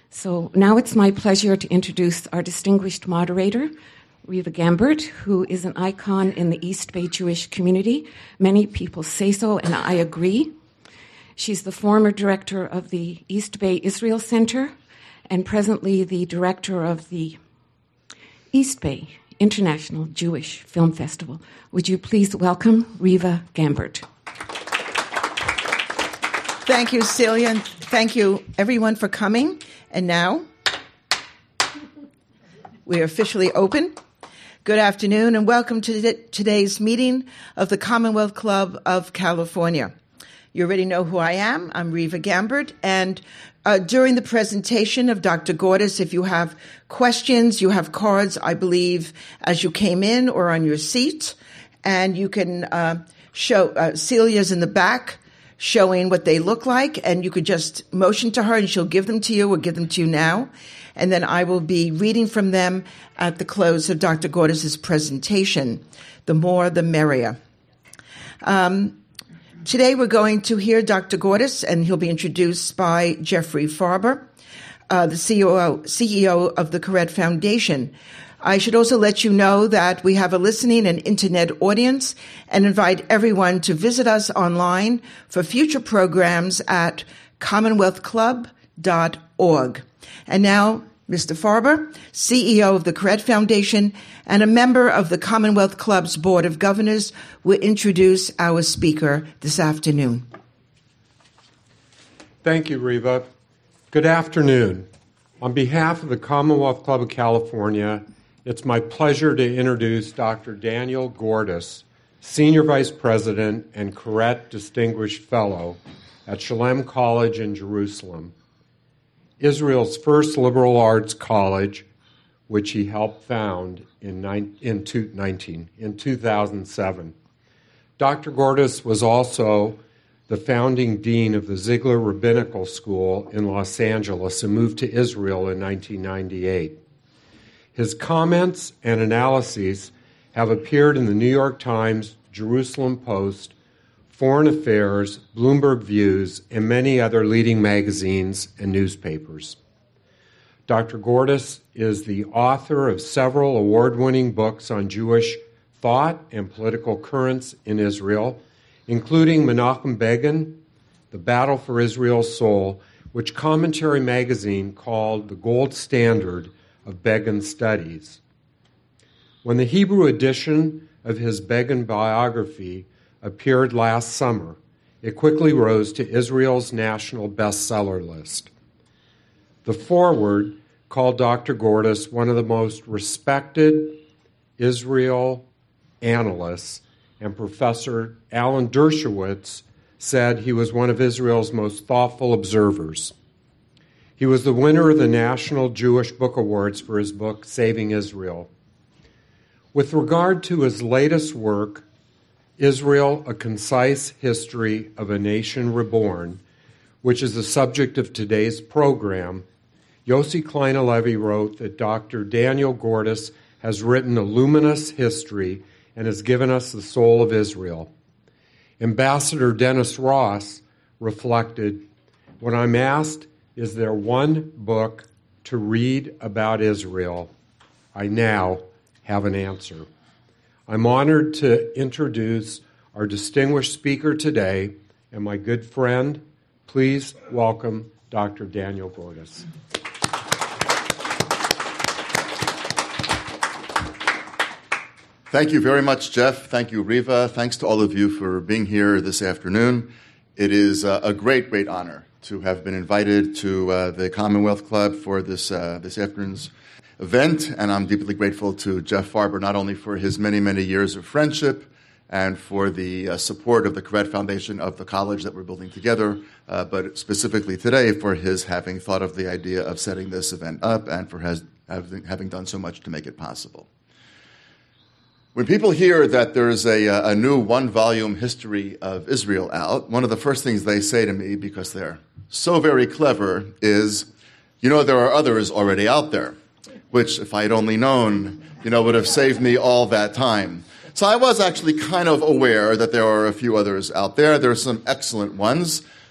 So now it's my pleasure to introduce our distinguished moderator, Reva Gambert, who is an icon in the East Bay Jewish community. Many people say so, and I agree. She's the former director of the East Bay Israel Center and presently the director of the East Bay International Jewish Film Festival. Would you please welcome Reva Gambert? Thank you, Celia, and thank you, everyone, for coming. And now, we are officially open. Good afternoon, and welcome to today's meeting of the Commonwealth Club of California. You already know who I am. I'm Reva Gambert, and during the presentation of Dr. Gordis, if you have questions, you have cards, I believe, as you came in or on your seat, and you can show Celia's in the back showing what they look like, and you could just motion to her and she'll give them to you or give them to you now. And then I will be reading from them at the close of Dr. Gordis' presentation. The more, the merrier. Today we're going to hear Dr. Gordis, and he'll be introduced by Jeffrey Farber, the CEO of the Koret Foundation. I should also let you know that we have a listening and internet audience and invite everyone to visit us online for future programs at commonwealthclub.org. And now, Mr. Farber, CEO of the Koret Foundation and a member of the Commonwealth Club's Board of Governors, will introduce our speaker this afternoon. Thank you, Reva. Good afternoon. On behalf of the Commonwealth Club of California, it's my pleasure to introduce Dr. Daniel Gordis, Senior Vice President and Koret Distinguished Fellow at Shalem College in Jerusalem, Israel's first liberal arts college, which he helped found in 2007. Dr. Gordis was also the founding dean of the Ziegler Rabbinical School in Los Angeles and moved to Israel in 1998. His comments and analyses have appeared in the New York Times, Jerusalem Post, Foreign Affairs, Bloomberg Views, and many other leading magazines and newspapers. Dr. Gordis is the author of several award-winning books on Jewish thought and political currents in Israel, including Menachem Begin, The Battle for Israel's Soul, which Commentary magazine called the gold standard of Begin studies. When the Hebrew edition of his Begin biography appeared last summer, it quickly rose to Israel's national bestseller list. The foreword called Dr. Gordis one of the most respected Israel analysts, and Professor Alan Dershowitz said he was one of Israel's most thoughtful observers. He was the winner of the National Jewish Book Awards for his book, Saving Israel. With regard to his latest work, Israel, A Concise History of a Nation Reborn, which is the subject of today's program, Yossi Klein Halevi wrote that Dr. Daniel Gordis has written a luminous history and has given us the soul of Israel. Ambassador Dennis Ross reflected, when I'm asked, is there one book to read about Israel? I now have an answer. I'm honored to introduce our distinguished speaker today and my good friend. Please welcome Dr. Daniel Gordis. Thank you very much, Jeff. Thank you, Reva. Thanks to all of you for being here this afternoon. It is a great, great honor to have been invited to the Commonwealth Club for this afternoon's event, and I'm deeply grateful to Jeff Farber not only for his many, many years of friendship and for the support of the Koret Foundation of the college that we're building together, but specifically today for his having thought of the idea of setting this event up and for having done so much to make it possible. When people hear that there's a new one-volume history of Israel out, one of the first things they say to me, because they're so very clever, is, there are others already out there, which, if I had only known, would have saved me all that time. So I was actually kind of aware that there are a few others out there. There are some excellent ones.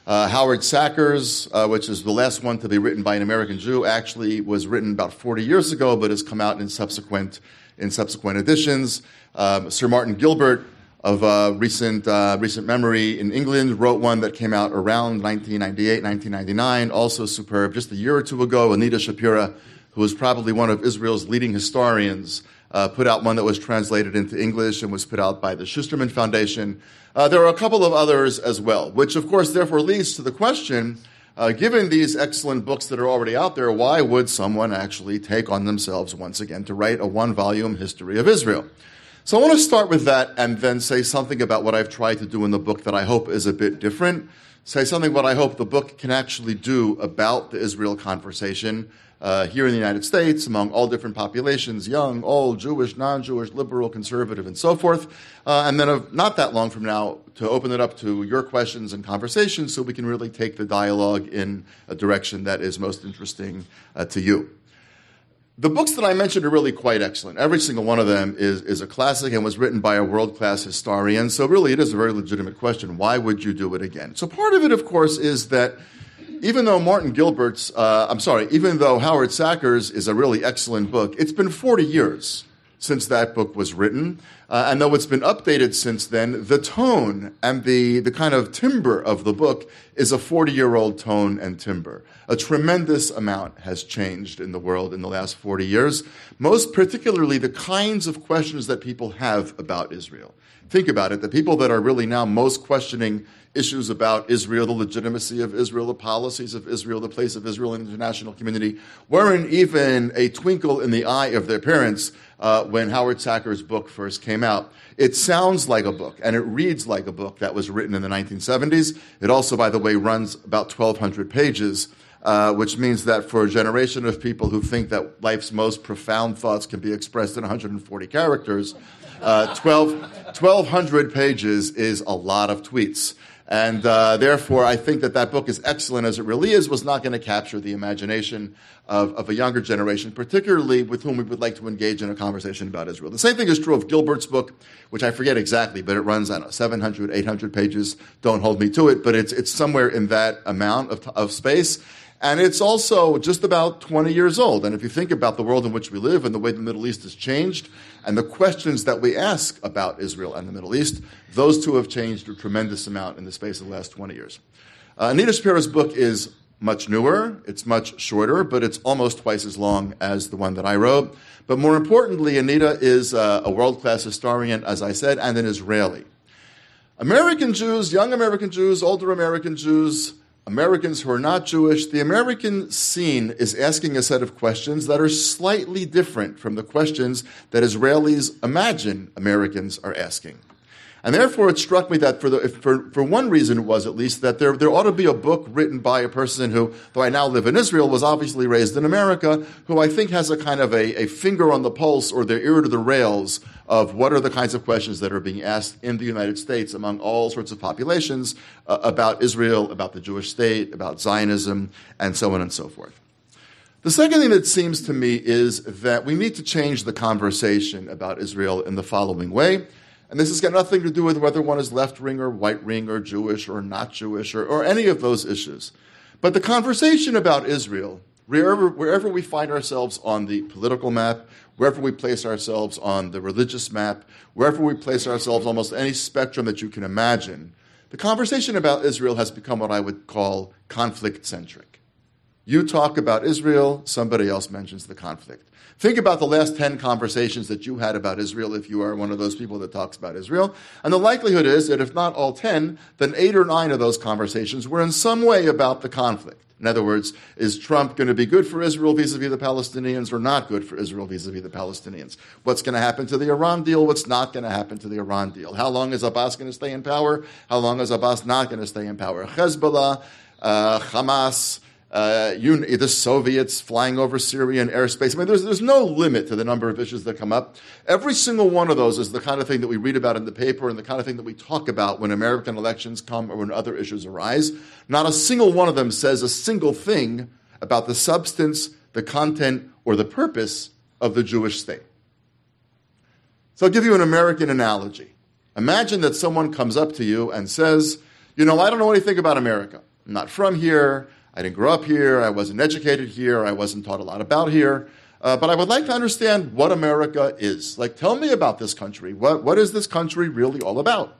Howard Sacker's, which is the last one to be written by an American Jew, actually was written about 40 years ago, but has come out in subsequent editions. Sir Martin Gilbert of recent memory in England wrote one that came out around 1998, 1999, also superb. Just a year or two ago, Anita Shapira, who is probably one of Israel's leading historians, put out one that was translated into English and was put out by the Schusterman Foundation. There are a couple of others as well, which of course therefore leads to the question, given these excellent books that are already out there, why would someone actually take on themselves once again to write a one-volume history of Israel? So I want to start with that and then say something about what I've tried to do in the book that I hope is a bit different, say something what I hope the book can actually do about the Israel conversation here in the United States, among all different populations, young, old, Jewish, non-Jewish, liberal, conservative, and so forth. And then not that long from now, to open it up to your questions and conversations so we can really take the dialogue in a direction that is most interesting to you. The books that I mentioned are really quite excellent. Every single one of them is a classic and was written by a world-class historian. So really, it is a very legitimate question. Why would you do it again? So part of it, of course, is that even though even though Howard Sacker's is a really excellent book, it's been 40 years since that book was written. And though it's been updated since then, the tone and the kind of timbre of the book is a 40-year-old tone and timbre. A tremendous amount has changed in the world in the last 40 years, most particularly the kinds of questions that people have about Israel. Think about it. The people that are really now most questioning issues about Israel, the legitimacy of Israel, the policies of Israel, the place of Israel in the international community, weren't even a twinkle in the eye of their parents when Howard Sacker's book first came out. It sounds like a book, and it reads like a book that was written in the 1970s. It also, by the way, runs about 1,200 pages, which means that for a generation of people who think that life's most profound thoughts can be expressed in 140 characters, 1,200 pages is a lot of tweets. And therefore, I think that book, as excellent as it really is, was not going to capture the imagination of a younger generation, particularly with whom we would like to engage in a conversation about Israel. The same thing is true of Gilbert's book, which I forget exactly, but it runs, 700, 800 pages. Don't hold me to it, but it's somewhere in that amount of space. And it's also just about 20 years old. And if you think about the world in which we live and the way the Middle East has changed and the questions that we ask about Israel and the Middle East, those two have changed a tremendous amount in the space of the last 20 years. Anita Shapira's book is much newer, it's much shorter, but it's almost twice as long as the one that I wrote. But more importantly, Anita is a world-class historian, as I said, and an Israeli. American Jews, young American Jews, older American Jews, Americans who are not Jewish, the American scene is asking a set of questions that are slightly different from the questions that Israelis imagine Americans are asking. And therefore, it struck me that for one reason was at least that there ought to be a book written by a person who, though I now live in Israel, was obviously raised in America, who I think has a kind of a finger on the pulse or their ear to the rails of what are the kinds of questions that are being asked in the United States among all sorts of populations about Israel, about the Jewish state, about Zionism, and so on and so forth. The second thing that seems to me is that we need to change the conversation about Israel in the following way. And this has got nothing to do with whether one is left-wing or right-wing or Jewish or not Jewish or any of those issues. But the conversation about Israel, wherever we find ourselves on the political map, wherever we place ourselves on the religious map, wherever we place ourselves on almost any spectrum that you can imagine, the conversation about Israel has become what I would call conflict-centric. You talk about Israel, somebody else mentions the conflict. Think about the last 10 conversations that you had about Israel if you are one of those people that talks about Israel. And the likelihood is that if not all 10, then 8 or 9 of those conversations were in some way about the conflict. In other words, is Trump going to be good for Israel vis-a-vis the Palestinians or not good for Israel vis-a-vis the Palestinians? What's going to happen to the Iran deal? What's not going to happen to the Iran deal? How long is Abbas going to stay in power? How long is Abbas not going to stay in power? Hezbollah, Hamas, the Soviets flying over Syrian airspace. I mean, there's no limit to the number of issues that come up. Every single one of those is the kind of thing that we read about in the paper and the kind of thing that we talk about when American elections come or when other issues arise. Not a single one of them says a single thing about the substance, the content, or the purpose of the Jewish state. So I'll give you an American analogy. Imagine that someone comes up to you and says, I don't know anything about America. I'm not from here. I didn't grow up here. I wasn't educated here. I wasn't taught a lot about here. But I would like to understand what America is. Like, tell me about this country. What is this country really all about?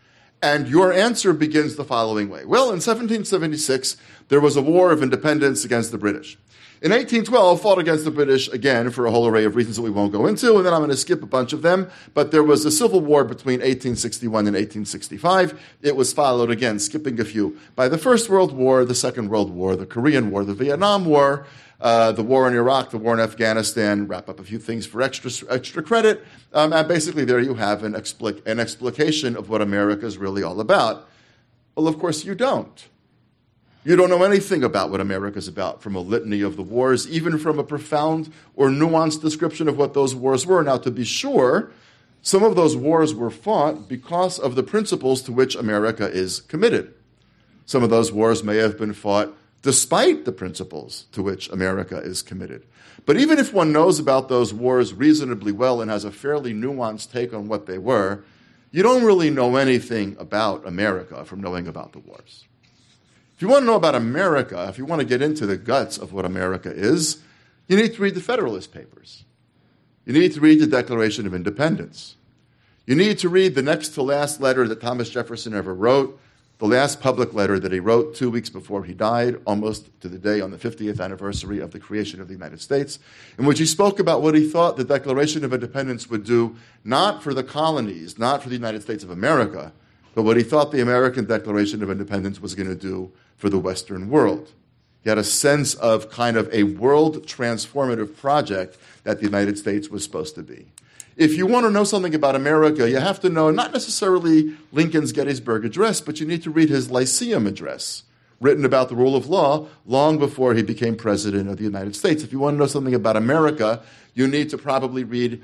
And your answer begins the following way. Well, in 1776, there was a war of independence against the British. In 1812, fought against the British again for a whole array of reasons that we won't go into, and then I'm going to skip a bunch of them. But there was a civil war between 1861 and 1865. It was followed, again, skipping a few, by the First World War, the Second World War, the Korean War, the Vietnam War, the war in Iraq, the war in Afghanistan, wrap up a few things for extra credit, and basically there you have an explication of what America is really all about. Well, of course you don't. You don't know anything about what America is about from a litany of the wars, even from a profound or nuanced description of what those wars were. Now, to be sure, some of those wars were fought because of the principles to which America is committed. Some of those wars may have been fought despite the principles to which America is committed. But even if one knows about those wars reasonably well and has a fairly nuanced take on what they were, you don't really know anything about America from knowing about the wars. If you want to know about America, if you want to get into the guts of what America is, you need to read the Federalist Papers. You need to read the Declaration of Independence. You need to read the next to last letter that Thomas Jefferson ever wrote, the last public letter that he wrote 2 weeks before he died, almost to the day on the 50th anniversary of the creation of the United States, in which he spoke about what he thought the Declaration of Independence would do, not for the colonies, not for the United States of America, but what he thought the American Declaration of Independence was going to do for the Western world. He had a sense of kind of a world transformative project that the United States was supposed to be. If you want to know something about America, you have to know not necessarily Lincoln's Gettysburg Address, but you need to read his Lyceum Address, written about the rule of law long before he became president of the United States. If you want to know something about America, you need to probably read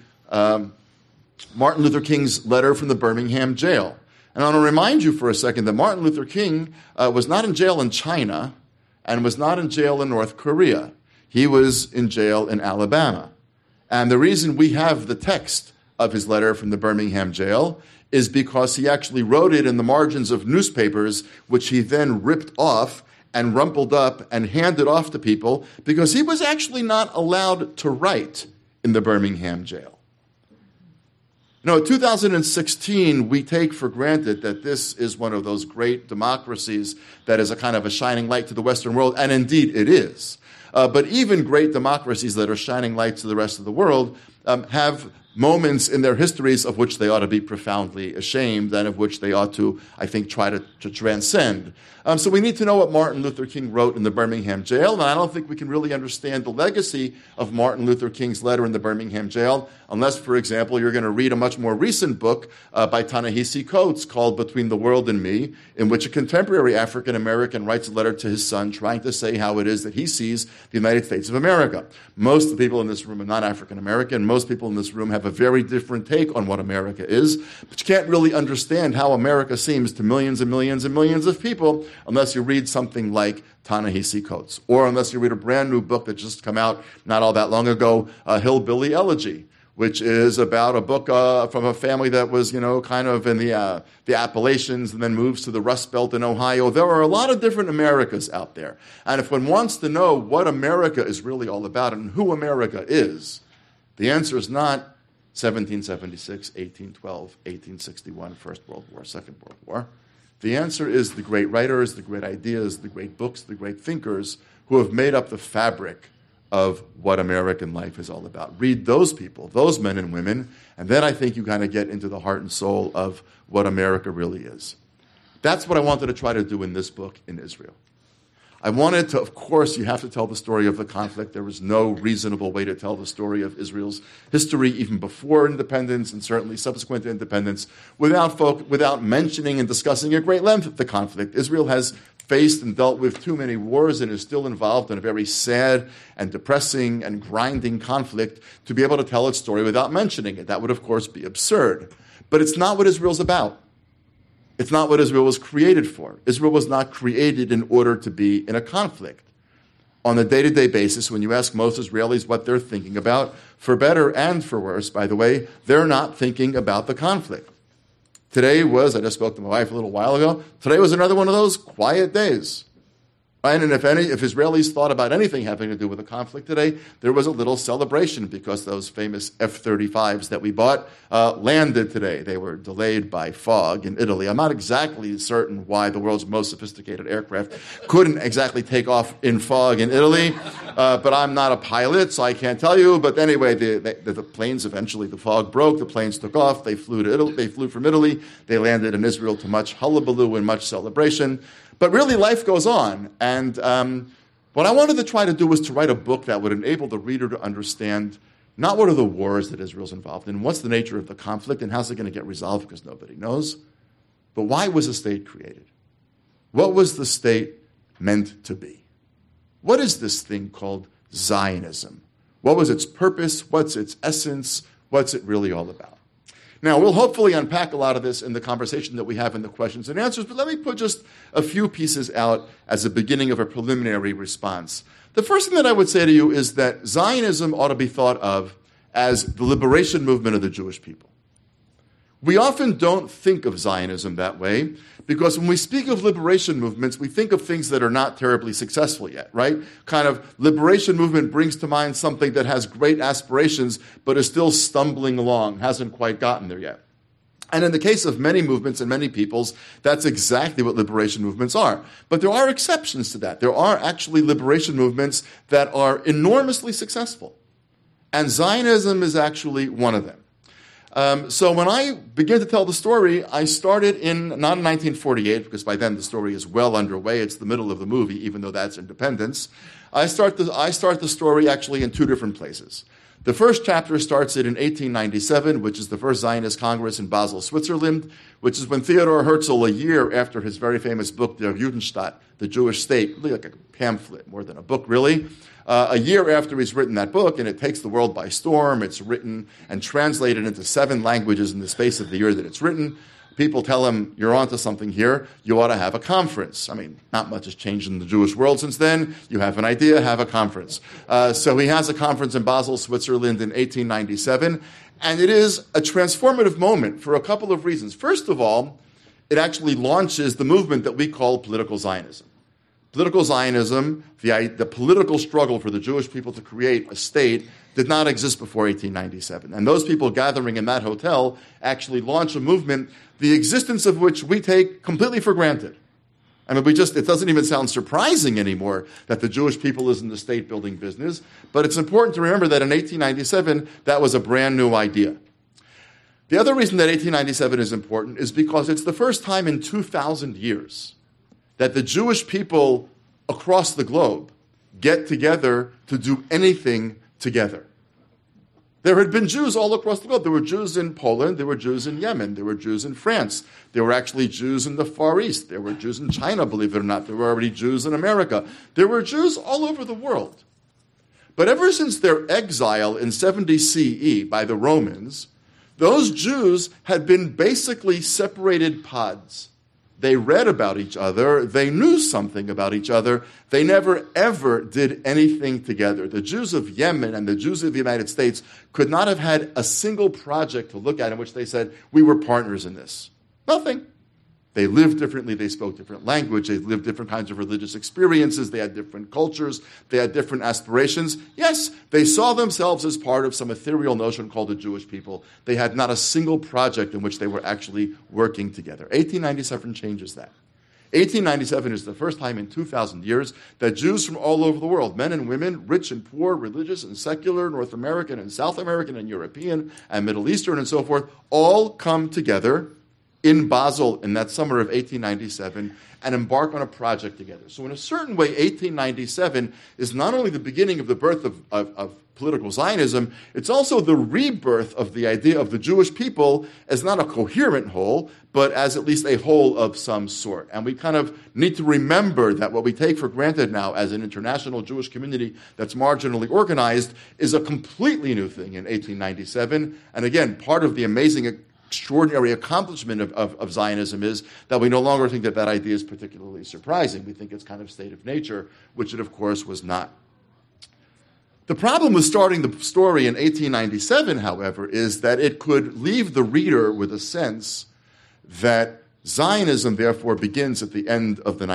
Martin Luther King's letter from the Birmingham jail. And I want to remind you for a second that Martin Luther King was not in jail in China and was not in jail in North Korea. He was in jail in Alabama. And the reason we have the text of his letter from the Birmingham jail is because he actually wrote it in the margins of newspapers, which he then ripped off and rumpled up and handed off to people because he was actually not allowed to write in the Birmingham jail. In 2016, we take for granted that this is one of those great democracies that is a kind of a shining light to the Western world, and indeed it is. But even great democracies that are shining lights to the rest of the world have moments in their histories of which they ought to be profoundly ashamed and of which they ought to, I think, try to transcend. So we need to know what Martin Luther King wrote in the Birmingham jail, and I don't think we can really understand the legacy of Martin Luther King's letter in the Birmingham jail unless, for example, you're going to read a much more recent book by Ta-Nehisi Coates called Between the World and Me, in which a contemporary African-American writes a letter to his son trying to say how it is that he sees the United States of America. Most of the people in this room are not African-American. Most people in this room have a very different take on what America is, but you can't really understand how America seems to millions and millions and millions of people unless you read something like Ta-Nehisi Coates, or unless you read a brand new book that just came out not all that long ago, Hillbilly Elegy, which is about a book from a family that was, kind of in the Appalachians and then moves to the Rust Belt in Ohio. There are a lot of different Americas out there. And if one wants to know what America is really all about and who America is, the answer is not 1776, 1812, 1861, First World War, Second World War. The answer is the great writers, the great ideas, the great books, the great thinkers who have made up the fabric of what American life is all about. Read those people, those men and women, and then I think you kind of get into the heart and soul of what America really is. That's what I wanted to try to do in this book in Israel. I wanted to, of course, you have to tell the story of the conflict. There was no reasonable way to tell the story of Israel's history, even before independence and certainly subsequent to independence, without mentioning and discussing at great length the conflict. Israel has faced and dealt with too many wars and is still involved in a very sad and depressing and grinding conflict to be able to tell its story without mentioning it. That would, of course, be absurd. But it's not what Israel's about. It's not what Israel was created for. Israel was not created in order to be in a conflict. On a day-to-day basis, when you ask most Israelis what they're thinking about, for better and for worse, by the way, they're not thinking about the conflict. Today was, I just spoke to my wife a little while ago, today was another one of those quiet days. And if Israelis thought about anything having to do with the conflict today, there was a little celebration because those famous F-35s that we bought landed today. They were delayed by fog in Italy. I'm not exactly certain why the world's most sophisticated aircraft couldn't exactly take off in fog in Italy, but I'm not a pilot, so I can't tell you. But anyway, the planes eventually, the fog broke, the planes took off, they flew to Italy, they flew from Italy, they landed in Israel to much hullabaloo and much celebration. But really, life goes on. And what I wanted to try to do was to write a book that would enable the reader to understand not what are the wars that Israel's involved in, what's the nature of the conflict, and how's it going to get resolved because nobody knows, but why was the state created? What was the state meant to be? What is this thing called Zionism? What was its purpose? What's its essence? What's it really all about? Now, we'll hopefully unpack a lot of this in the conversation that we have in the questions and answers, but let me put just a few pieces out as a beginning of a preliminary response. The first thing that I would say to you is that Zionism ought to be thought of as the liberation movement of the Jewish people. We often don't think of Zionism that way because when we speak of liberation movements, we think of things that are not terribly successful yet, right? Kind of liberation movement brings to mind something that has great aspirations but is still stumbling along, hasn't quite gotten there yet. And in the case of many movements and many peoples, that's exactly what liberation movements are. But there are exceptions to that. There are actually liberation movements that are enormously successful. And Zionism is actually one of them. So when I begin to tell the story, I started not in 1948, because by then the story is well underway. It's the middle of the movie, even though that's independence. I start the story actually in two different places. The first chapter starts it in 1897, which is the first Zionist Congress in Basel, Switzerland, which is when Theodor Herzl, a year after his very famous book, Der Judenstaat, The Jewish State, really like a pamphlet, more than a book, really, a year after he's written that book, and it takes the world by storm. It's written and translated into 7 languages in the space of the year that it's written. People tell him, you're onto something here. You ought to have a conference. I mean, not much has changed in the Jewish world since then. You have an idea, have a conference. So he has a conference in Basel, Switzerland in 1897, and it is a transformative moment for a couple of reasons. First of all, it actually launches the movement that we call political Zionism. Political Zionism, the political struggle for the Jewish people to create a state, did not exist before 1897. And those people gathering in that hotel actually launched a movement, the existence of which we take completely for granted. I mean, it doesn't even sound surprising anymore that the Jewish people is in the state-building business, but it's important to remember that in 1897, that was a brand new idea. The other reason that 1897 is important is because it's the first time in 2,000 years that the Jewish people across the globe get together to do anything together. There had been Jews all across the globe. There were Jews in Poland, there were Jews in Yemen, there were Jews in France, there were actually Jews in the Far East, there were Jews in China, believe it or not, there were already Jews in America. There were Jews all over the world. But ever since their exile in 70 CE by the Romans, those Jews had been basically separated pods. They read about each other. They knew something about each other. They never, ever did anything together. The Jews of Yemen and the Jews of the United States could not have had a single project to look at in which they said, we were partners in this. Nothing. They lived differently. They spoke different language. They lived different kinds of religious experiences. They had different cultures. They had different aspirations. Yes, they saw themselves as part of some ethereal notion called the Jewish people. They had not a single project in which they were actually working together. 1897 changes that. 1897 is the first time in 2,000 years that Jews from all over the world, men and women, rich and poor, religious and secular, North American and South American and European and Middle Eastern and so forth, all come together in Basel in that summer of 1897 and embark on a project together. So in a certain way, 1897 is not only the beginning of the birth of political Zionism, it's also the rebirth of the idea of the Jewish people as not a coherent whole, but as at least a whole of some sort. And we kind of need to remember that what we take for granted now as an international Jewish community that's marginally organized is a completely new thing in 1897. And again, part of the amazing extraordinary accomplishment of Zionism is that we no longer think that idea is particularly surprising. We think it's kind of state of nature, which it, of course, was not. The problem with starting the story in 1897, however, is that it could leave the reader with a sense that Zionism, therefore, begins at the end of the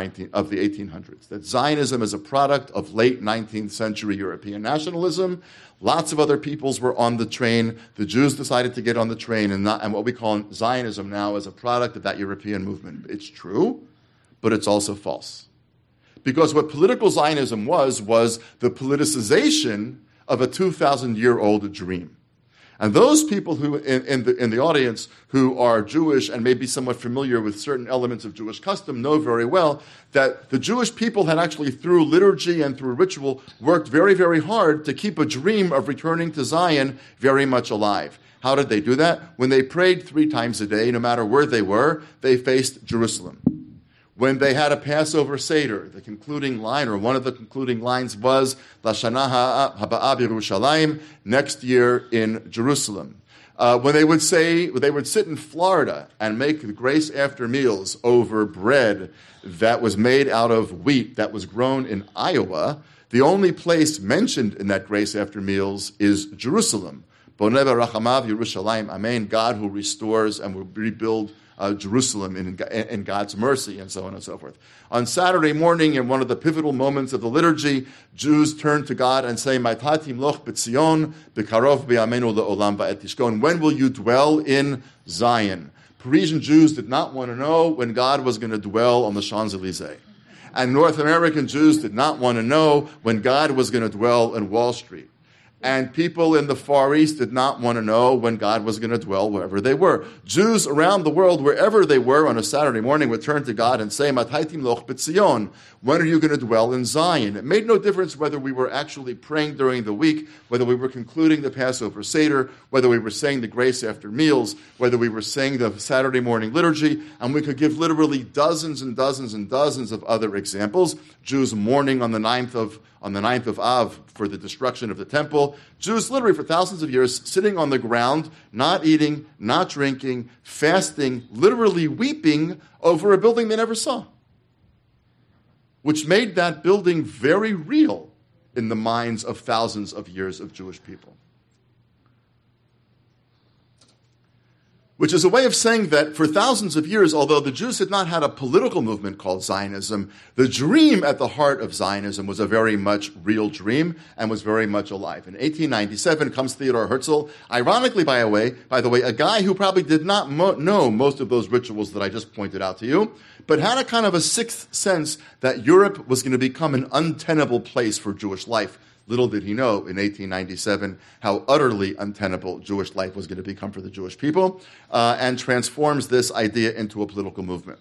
1800s. That Zionism is a product of late 19th century European nationalism. Lots of other peoples were on the train. The Jews decided to get on the train, and what we call Zionism now is a product of that European movement. It's true, but it's also false. Because what political Zionism was the politicization of a 2,000-year-old dream. And those people who in the audience who are Jewish and may be somewhat familiar with certain elements of Jewish custom know very well that the Jewish people had actually, through liturgy and through ritual, worked very, very hard to keep a dream of returning to Zion very much alive. How did they do that? When they prayed 3 times a day, no matter where they were, they faced Jerusalem. When they had a Passover Seder, the concluding line, or one of the concluding lines was, Lashana ha'a'a b'Yerushalayim, next year in Jerusalem. When they would sit in Florida and make the grace after meals over bread that was made out of wheat that was grown in Iowa, the only place mentioned in that grace after meals is Jerusalem. Boneh b'rachamav Yerushalayim, amen, God who restores and will rebuild Jerusalem in God's mercy, and so on and so forth. On Saturday morning, in one of the pivotal moments of the liturgy, Jews turn to God and say, "Ma'tati loch b'Tzion, b'karov b'yamenu le'olam va'et tishkon." When will you dwell in Zion? Parisian Jews did not want to know when God was going to dwell on the Champs-Élysées. And North American Jews did not want to know when God was going to dwell in Wall Street. And people in the Far East did not want to know when God was going to dwell wherever they were. Jews around the world, wherever they were on a Saturday morning, would turn to God and say, "Mataytim loch b'Tzion," when are you going to dwell in Zion? It made no difference whether we were actually praying during the week, whether we were concluding the Passover Seder, whether we were saying the grace after meals, whether we were saying the Saturday morning liturgy, and we could give literally dozens and dozens and dozens of other examples. Jews mourning on the 9th of Av for the destruction of the temple. Jews literally for thousands of years sitting on the ground, not eating, not drinking, fasting, literally weeping over a building they never saw, which made that building very real in the minds of thousands of years of Jewish people. Which is a way of saying that for thousands of years, although the Jews had not had a political movement called Zionism, the dream at the heart of Zionism was a very much real dream and was very much alive. In 1897 comes Theodor Herzl, ironically, by the way, a guy who probably did not know most of those rituals that I just pointed out to you, but had a kind of a sixth sense that Europe was going to become an untenable place for Jewish life. Little did he know in 1897 how utterly untenable Jewish life was going to become for the Jewish people, and transforms this idea into a political movement.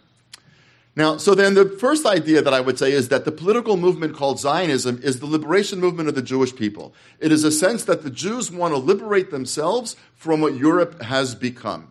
Now, so then the first idea that I would say is that the political movement called Zionism is the liberation movement of the Jewish people. It is a sense that the Jews want to liberate themselves from what Europe has become.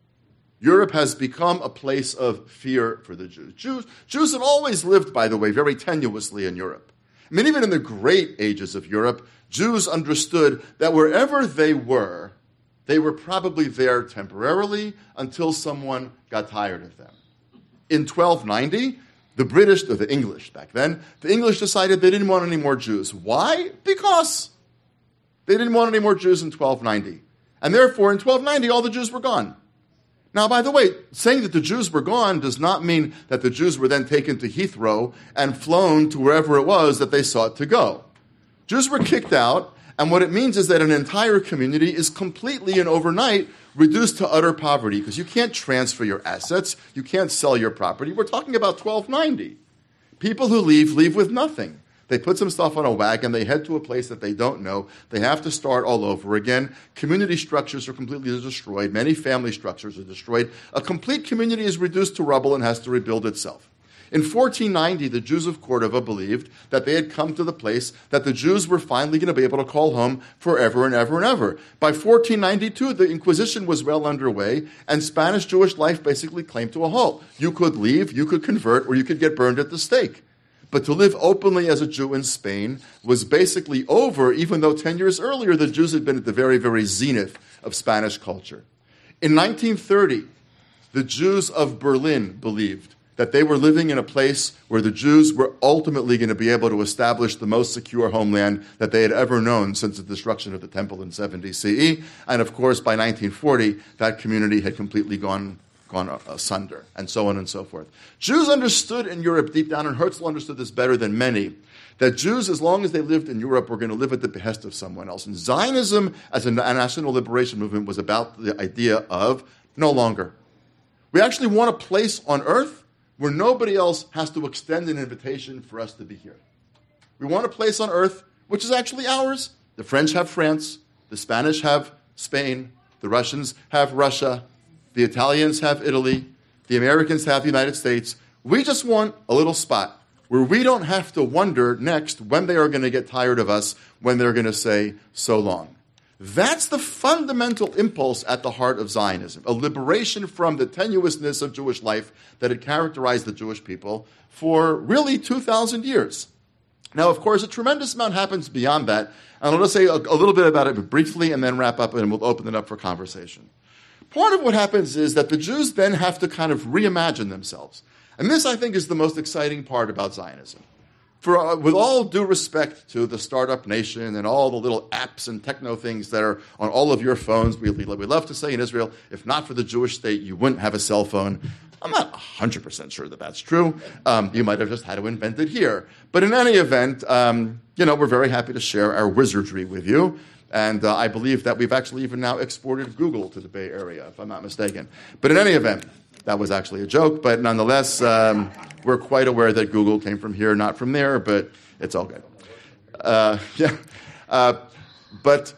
Europe has become a place of fear for the Jews. Jews have always lived, by the way, very tenuously in Europe. I mean, even in the great ages of Europe, Jews understood that wherever they were probably there temporarily until someone got tired of them. In 1290, the British, or the English back then, the English decided they didn't want any more Jews. Why? Because they didn't want any more Jews in 1290. And therefore, in 1290, all the Jews were gone. Now, by the way, saying that the Jews were gone does not mean that the Jews were then taken to Heathrow and flown to wherever it was that they sought to go. Jews were kicked out, and what it means is that an entire community is completely and overnight reduced to utter poverty, because you can't transfer your assets, you can't sell your property. We're talking about 1290. People who leave with nothing. They put some stuff on a wagon, they head to a place that they don't know, they have to start all over again. Community structures are completely destroyed, many family structures are destroyed. A complete community is reduced to rubble and has to rebuild itself. In 1490, the Jews of Cordova believed that they had come to the place that the Jews were finally going to be able to call home forever and ever and ever. By 1492, the Inquisition was well underway, and Spanish Jewish life basically came to a halt. You could leave, you could convert, or you could get burned at the stake. But to live openly as a Jew in Spain was basically over, even though 10 years earlier the Jews had been at the very, very zenith of Spanish culture. In 1930, the Jews of Berlin believed that they were living in a place where the Jews were ultimately going to be able to establish the most secure homeland that they had ever known since the destruction of the temple in 70 CE. And of course, by 1940, that community had completely gone gone asunder, and so on and so forth. Jews understood in Europe deep down, and Herzl understood this better than many, that Jews, as long as they lived in Europe, were going to live at the behest of someone else. And Zionism as a national liberation movement was about the idea of no longer. We actually want a place on earth where nobody else has to extend an invitation for us to be here. We want a place on earth which is actually ours. The French have France, the Spanish have Spain, the Russians have Russia, the Italians have Italy, the Americans have the United States. We just want a little spot where we don't have to wonder next when they are going to get tired of us, when they're going to say, so long. That's the fundamental impulse at the heart of Zionism, a liberation from the tenuousness of Jewish life that had characterized the Jewish people for really 2,000 years. Now, of course, a tremendous amount happens beyond that, and I'll just say a little bit about it briefly and then wrap up, and we'll open it up for conversation. Part of what happens is that the Jews then have to kind of reimagine themselves. And this, I think, is the most exciting part about Zionism. With all due respect to the startup nation and all the little apps and techno things that are on all of your phones, we love to say in Israel, if not for the Jewish state, you wouldn't have a cell phone. I'm not 100% sure that that's true. You might have just had to invent it here. But in any event, we're very happy to share our wizardry with you. And I believe that we've actually even now exported Google to the Bay Area, if I'm not mistaken. But in any event, that was actually a joke, but nonetheless, we're quite aware that Google came from here, not from there, but it's all good. But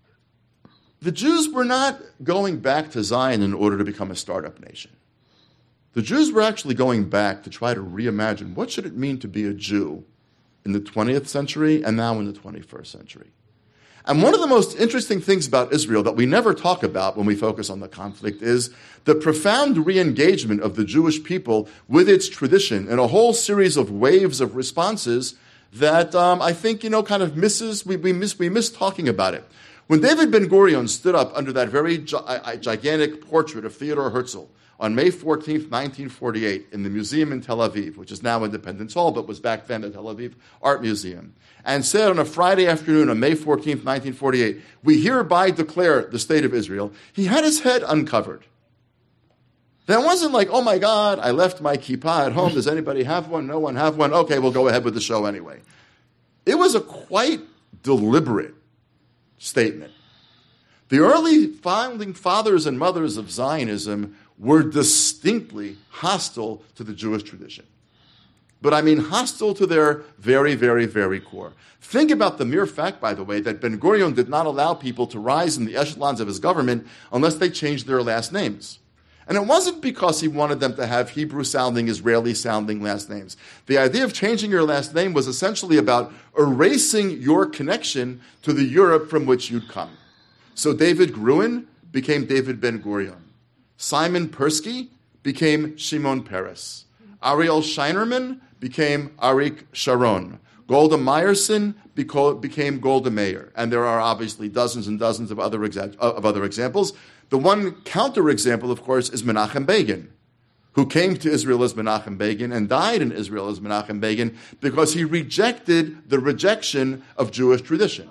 the Jews were not going back to Zion in order to become a startup nation. The Jews were actually going back to try to reimagine what should it mean to be a Jew in the 20th century and now in the 21st century. And one of the most interesting things about Israel that we never talk about when we focus on the conflict is the profound re-engagement of the Jewish people with its tradition in a whole series of waves of responses that I think, kind of we miss talking about it. When David Ben-Gurion stood up under that very gigantic portrait of Theodore Herzl on May 14th, 1948, in the museum in Tel Aviv, which is now Independence Hall, but was back then the Tel Aviv Art Museum, and said on a Friday afternoon on May 14th, 1948, we hereby declare the state of Israel, he had his head uncovered. That wasn't like, oh my God, I left my kippah at home. Does anybody have one? No one have one? Okay, we'll go ahead with the show anyway. It was a quite deliberate statement. The early founding fathers and mothers of Zionism were distinctly hostile to the Jewish tradition. But I mean hostile to their very, very, very core. Think about the mere fact, by the way, that Ben-Gurion did not allow people to rise in the echelons of his government unless they changed their last names. And it wasn't because he wanted them to have Hebrew-sounding, Israeli-sounding last names. The idea of changing your last name was essentially about erasing your connection to the Europe from which you'd come. So David Gruen became David Ben-Gurion. Simon Persky became Shimon Peres. Ariel Scheinerman became Arik Sharon. Golda Meyerson became Golda Meir. And there are obviously dozens and dozens of other examples. The one counterexample, of course, is Menachem Begin, who came to Israel as Menachem Begin and died in Israel as Menachem Begin because he rejected the rejection of Jewish tradition.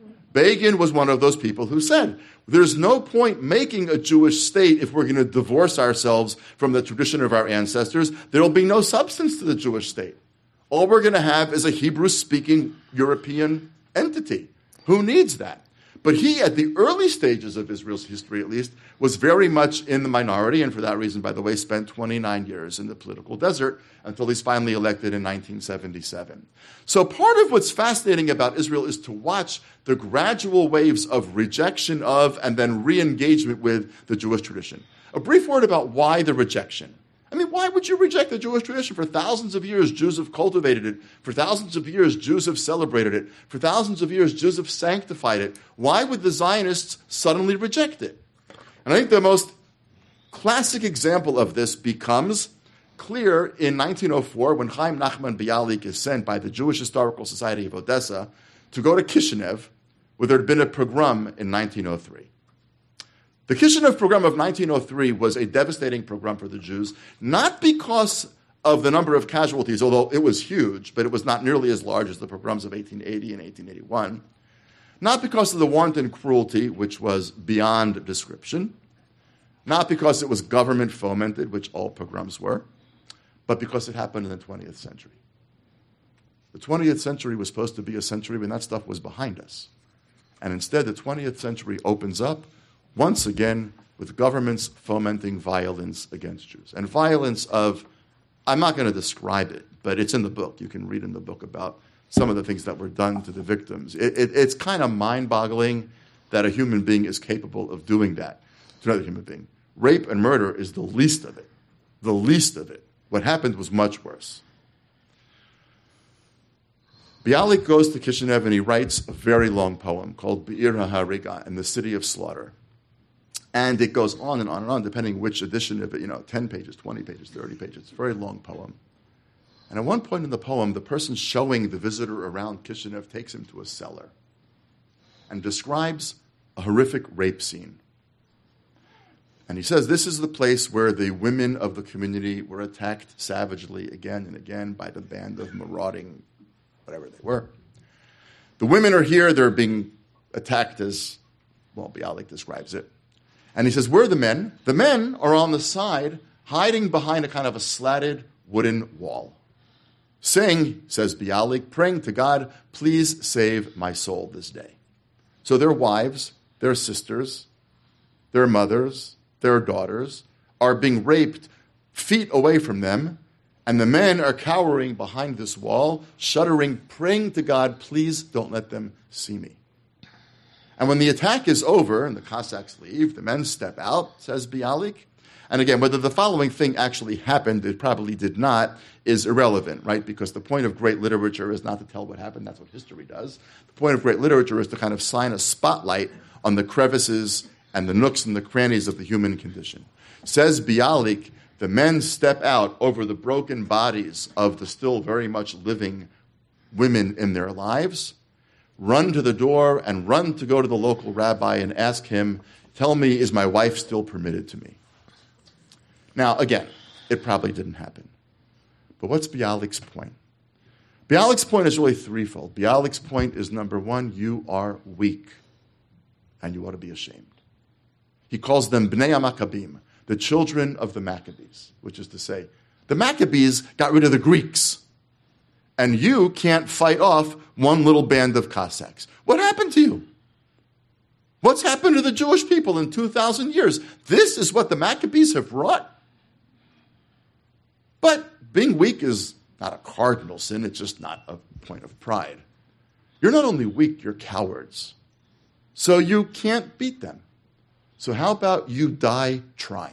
Begin was one of those people who said, there's no point making a Jewish state if we're going to divorce ourselves from the tradition of our ancestors. There will be no substance to the Jewish state. All we're going to have is a Hebrew-speaking European entity. Who needs that? But he, at the early stages of Israel's history at least, was very much in the minority, and for that reason, by the way, spent 29 years in the political desert until he's finally elected in 1977. So part of what's fascinating about Israel is to watch the gradual waves of rejection of and then re-engagement with the Jewish tradition. A brief word about why the rejection. I mean, why would you reject the Jewish tradition? For thousands of years, Jews have cultivated it. For thousands of years, Jews have celebrated it. For thousands of years, Jews have sanctified it. Why would the Zionists suddenly reject it? And I think the most classic example of this becomes clear in 1904 when Chaim Nachman Bialik is sent by the Jewish Historical Society of Odessa to go to Kishinev, where there had been a pogrom in 1903. The Kishinev pogrom of 1903 was a devastating pogrom for the Jews, not because of the number of casualties, although it was huge, but it was not nearly as large as the pogroms of 1880 and 1881, not because of the wanton cruelty, which was beyond description, not because it was government fomented, which all pogroms were, but because it happened in the 20th century. The 20th century was supposed to be a century when that stuff was behind us. And instead, the 20th century opens up, once again, with governments fomenting violence against Jews. And violence of, I'm not going to describe it, but it's in the book. You can read in the book about some of the things that were done to the victims. It's kind of mind-boggling that a human being is capable of doing that to another human being. Rape and murder is the least of it. The least of it. What happened was much worse. Bialik goes to Kishinev and he writes a very long poem called Be'ir HaHariga, in the City of Slaughter. And it goes on and on and on, depending which edition of it, 10 pages, 20 pages, 30 pages. It's a very long poem. And at one point in the poem, the person showing the visitor around Kishinev takes him to a cellar and describes a horrific rape scene. And he says, this is the place where the women of the community were attacked savagely again and again by the band of marauding whatever they were. The women are here, they're being attacked as, Bialik describes it. And he says, where are the men? The men are on the side, hiding behind a kind of a slatted wooden wall. Saying, says Bialik, praying to God, please save my soul this day. So their wives, their sisters, their mothers, their daughters are being raped feet away from them, and the men are cowering behind this wall, shuddering, praying to God, please don't let them see me. And when the attack is over and the Cossacks leave, the men step out, says Bialik. And again, whether the following thing actually happened, it probably did not, is irrelevant, right? Because the point of great literature is not to tell what happened. That's what history does. The point of great literature is to kind of shine a spotlight on the crevices and the nooks and the crannies of the human condition. Says Bialik, the men step out over the broken bodies of the still very much living women in their lives, run to the door and run to go to the local rabbi and ask him, tell me, is my wife still permitted to me? Now, again, it probably didn't happen. But what's Bialik's point? Bialik's point is really threefold. Bialik's point is, number one, you are weak, and you ought to be ashamed. He calls them Bnei HaMaccabim, the children of the Maccabees, which is to say, the Maccabees got rid of the Greeks, and you can't fight off one little band of Cossacks. What happened to you? What's happened to the Jewish people in 2,000 years? This is what the Maccabees have wrought. But being weak is not a cardinal sin. It's just not a point of pride. You're not only weak, you're cowards. So you can't beat them. So how about you die trying?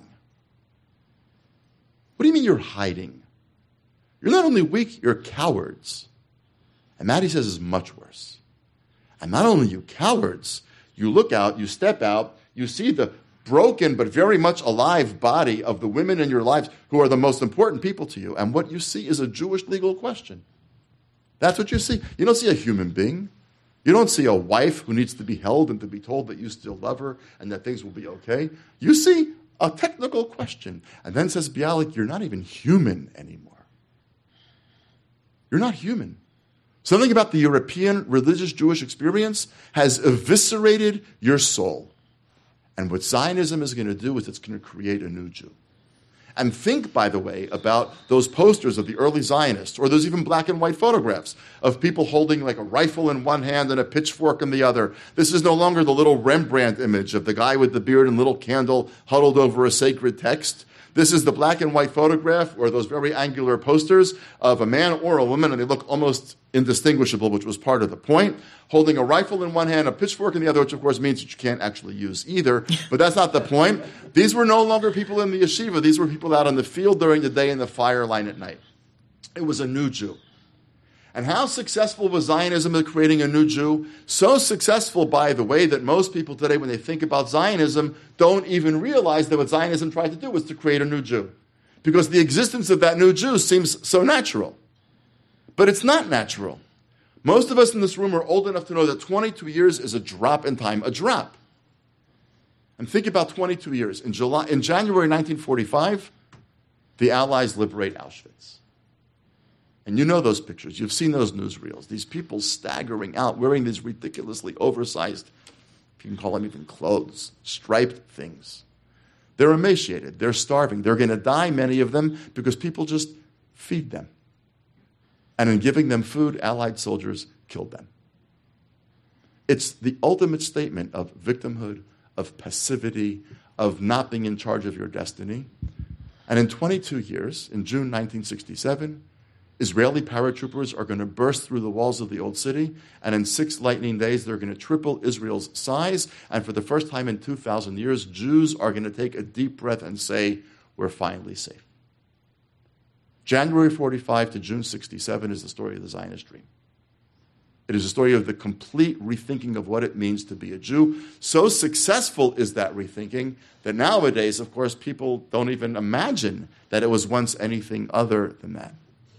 What do you mean you're hiding? You're not only weak, you're cowards. And that, he says, is much worse. And not only you cowards, you look out, you step out, you see the broken but very much alive body of the women in your lives who are the most important people to you. And what you see is a Jewish legal question. That's what you see. You don't see a human being. You don't see a wife who needs to be held and to be told that you still love her and that things will be okay. You see a technical question. And then says Bialik, you're not even human anymore. You're not human. Something about the European religious Jewish experience has eviscerated your soul. And what Zionism is going to do is it's going to create a new Jew. And think, by the way, about those posters of the early Zionists, or those even black and white photographs of people holding like a rifle in one hand and a pitchfork in the other. This is no longer the little Rembrandt image of the guy with the beard and little candle huddled over a sacred text. This is the black and white photograph, or those very angular posters of a man or a woman, and they look almost indistinguishable, which was part of the point, holding a rifle in one hand, a pitchfork in the other, which of course means that you can't actually use either. But that's not the point. These were no longer people in the yeshiva. These were people out on the field during the day and the fire line at night. It was a new Jew. And how successful was Zionism in creating a new Jew? So successful, by the way, that most people today, when they think about Zionism, don't even realize that what Zionism tried to do was to create a new Jew. Because the existence of that new Jew seems so natural. But it's not natural. Most of us in this room are old enough to know that 22 years is a drop in time, a drop. And think about 22 years. In January 1945, the Allies liberate Auschwitz. And you know those pictures. You've seen those newsreels. These people staggering out, wearing these ridiculously oversized, you can call them even clothes, striped things. They're emaciated. They're starving. They're going to die, many of them, because people just feed them. And in giving them food, Allied soldiers killed them. It's the ultimate statement of victimhood, of passivity, of not being in charge of your destiny. And in 22 years, in June 1967, Israeli paratroopers are going to burst through the walls of the old city, and in 6 lightning days, they're going to triple Israel's size. And for the first time in 2,000 years, Jews are going to take a deep breath and say, we're finally safe. January 45 to June 67 is the story of the Zionist dream. It is a story of the complete rethinking of what it means to be a Jew. So successful is that rethinking that nowadays, of course, people don't even imagine that it was once anything other than that.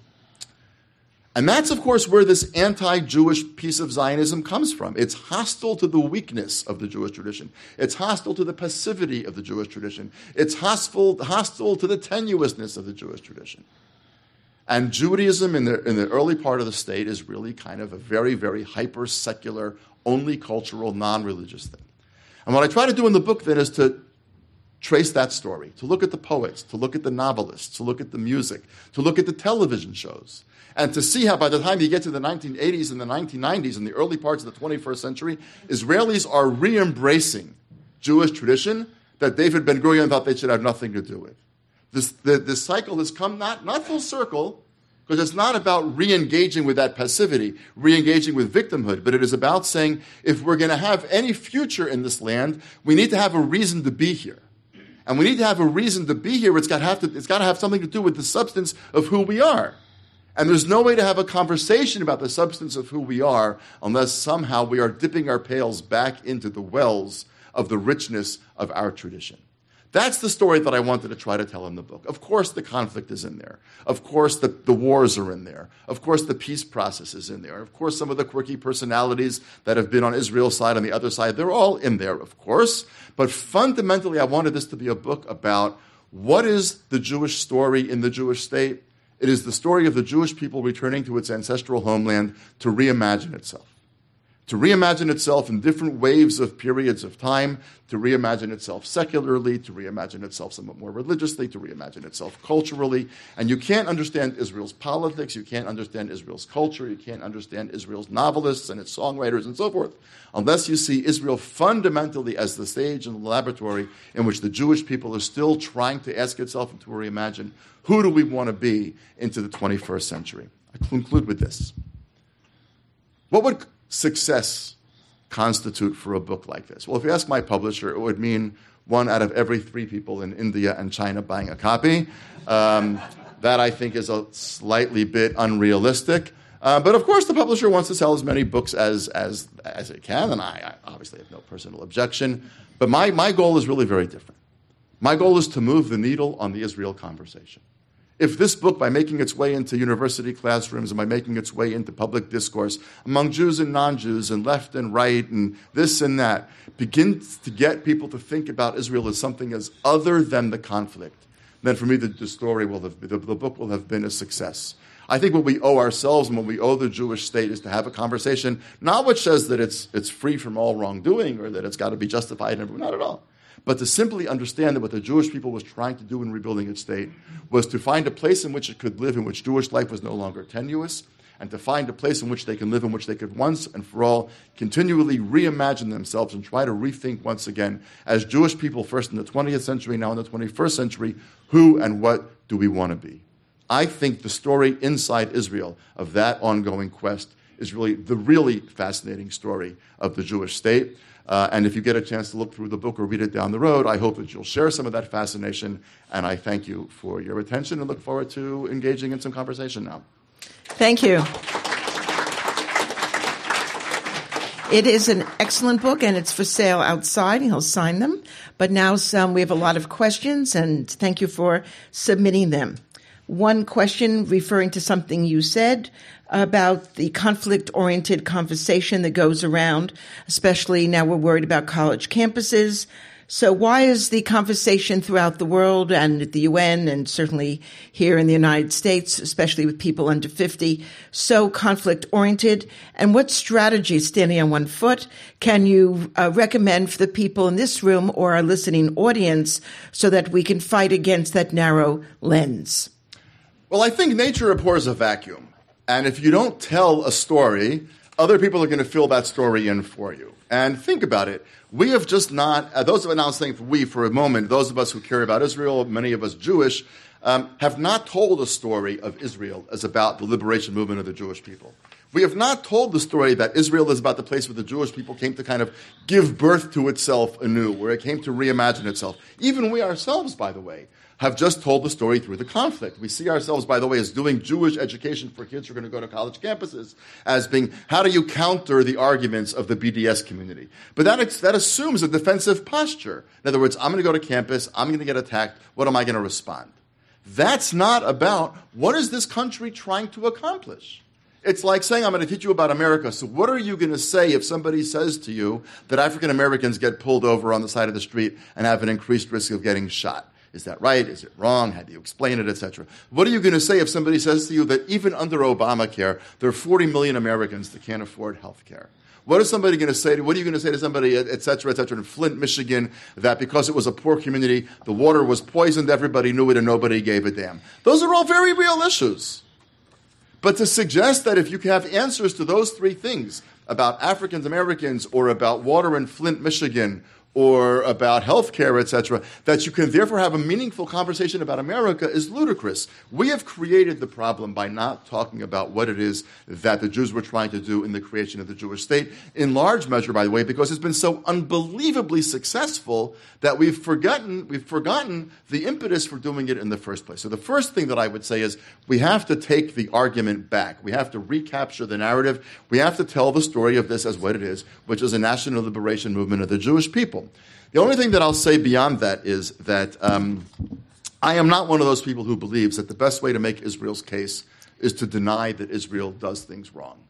And that's, of course, where this anti-Jewish piece of Zionism comes from. It's hostile to the weakness of the Jewish tradition. It's hostile to the passivity of the Jewish tradition. It's hostile to the tenuousness of the Jewish tradition. And Judaism in the early part of the state is really kind of a very, very hyper-secular, only cultural, non-religious thing. And what I try to do in the book then is to trace that story, to look at the poets, to look at the novelists, to look at the music, to look at the television shows, and to see how by the time you get to the 1980s and the 1990s and the early parts of the 21st century, Israelis are re-embracing Jewish tradition that David Ben-Gurion thought they should have nothing to do with. This cycle has come not full circle, because it's not about re-engaging with that passivity, re-engaging with victimhood, but it is about saying, if we're going to have any future in this land, we need to have a reason to be here. And we need to have a reason to be here. It's got to have something to do with the substance of who we are. And there's no way to have a conversation about the substance of who we are unless somehow we are dipping our pails back into the wells of the richness of our tradition. That's the story that I wanted to try to tell in the book. Of course the conflict is in there. Of course the wars are in there. Of course the peace process is in there. Of course some of the quirky personalities that have been on Israel's side, on the other side, they're all in there, of course. But fundamentally, I wanted this to be a book about what is the Jewish story in the Jewish state. It is the story of the Jewish people returning to its ancestral homeland to reimagine itself. To reimagine itself in different waves of periods of time, to reimagine itself secularly, to reimagine itself somewhat more religiously, to reimagine itself culturally. And you can't understand Israel's politics, you can't understand Israel's culture, you can't understand Israel's novelists and its songwriters and so forth, unless you see Israel fundamentally as the stage and the laboratory in which the Jewish people are still trying to ask itself and to reimagine, who do we want to be into the 21st century? I conclude with this. What would success constitute for a book like this? Well, if you ask my publisher, it would mean 1 out of every 3 people in India and China buying a copy. That, I think, is a slightly bit unrealistic. But, of course, the publisher wants to sell as many books as it can, and I obviously have no personal objection. But my goal is really very different. My goal is to move the needle on the Israel conversation. If this book, by making its way into university classrooms and by making its way into public discourse among Jews and non-Jews and left and right and this and that, begins to get people to think about Israel as something as other than the conflict, then for me the book will have been a success. I think what we owe ourselves and what we owe the Jewish state is to have a conversation, not which says that it's free from all wrongdoing or that it's got to be justified, not at all. But to simply understand that what the Jewish people was trying to do in rebuilding its state was to find a place in which it could live, in which Jewish life was no longer tenuous, and to find a place in which they can live, in which they could once and for all continually reimagine themselves and try to rethink once again, as Jewish people first in the 20th century, now in the 21st century, who and what do we want to be? I think the story inside Israel of that ongoing quest is really the really fascinating story of the Jewish state. And if you get a chance to look through the book or read it down the road, I hope that you'll share some of that fascination. And I thank you for your attention and look forward to engaging in some conversation now. Thank you. It is an excellent book, and it's for sale outside, and he'll sign them. But now we have a lot of questions, and thank you for submitting them. One question referring to something you said about the conflict-oriented conversation that goes around, especially now we're worried about college campuses. So why is the conversation throughout the world and at the UN and certainly here in the United States, especially with people under 50, so conflict-oriented? And what strategies, standing on one foot, can you recommend for the people in this room or our listening audience so that we can fight against that narrow lens? Well, I think nature abhors a vacuum. And if you don't tell a story, other people are going to fill that story in for you. And think about it. We have just not, those of us now saying we for a moment, those of us who care about Israel, many of us Jewish, have not told a story of Israel as about the liberation movement of the Jewish people. We have not told the story that Israel is about the place where the Jewish people came to kind of give birth to itself anew, where it came to reimagine itself. Even we ourselves, by the way, have just told the story through the conflict. We see ourselves, by the way, as doing Jewish education for kids who are going to go to college campuses, as being, how do you counter the arguments of the BDS community? But that assumes a defensive posture. In other words, I'm going to go to campus, I'm going to get attacked, what am I going to respond? That's not about what is this country trying to accomplish. It's like saying, I'm going to teach you about America, so what are you going to say if somebody says to you that African Americans get pulled over on the side of the street and have an increased risk of getting shot? Is that right? Is it wrong? How do you explain it, etc.? What are you going to say if somebody says to you that even under Obamacare, there are 40 million Americans that can't afford health care? What is somebody going to say? What are you going to say to somebody, et cetera, in Flint, Michigan, that because it was a poor community, the water was poisoned, everybody knew it, and nobody gave a damn? Those are all very real issues. But to suggest that if you have answers to those three things about African Americans or about water in Flint, Michigan, or about healthcare, etc., that you can therefore have a meaningful conversation about America is ludicrous. We have created the problem by not talking about what it is that the Jews were trying to do in the creation of the Jewish state, in large measure, by the way, because it's been so unbelievably successful that we've forgotten the impetus for doing it in the first place. So the first thing that I would say is we have to take the argument back. We have to recapture the narrative. We have to tell the story of this as what it is, which is a national liberation movement of the Jewish people. The only thing that I'll say beyond that is that I am not one of those people who believes that the best way to make Israel's case is to deny that Israel does things wrong.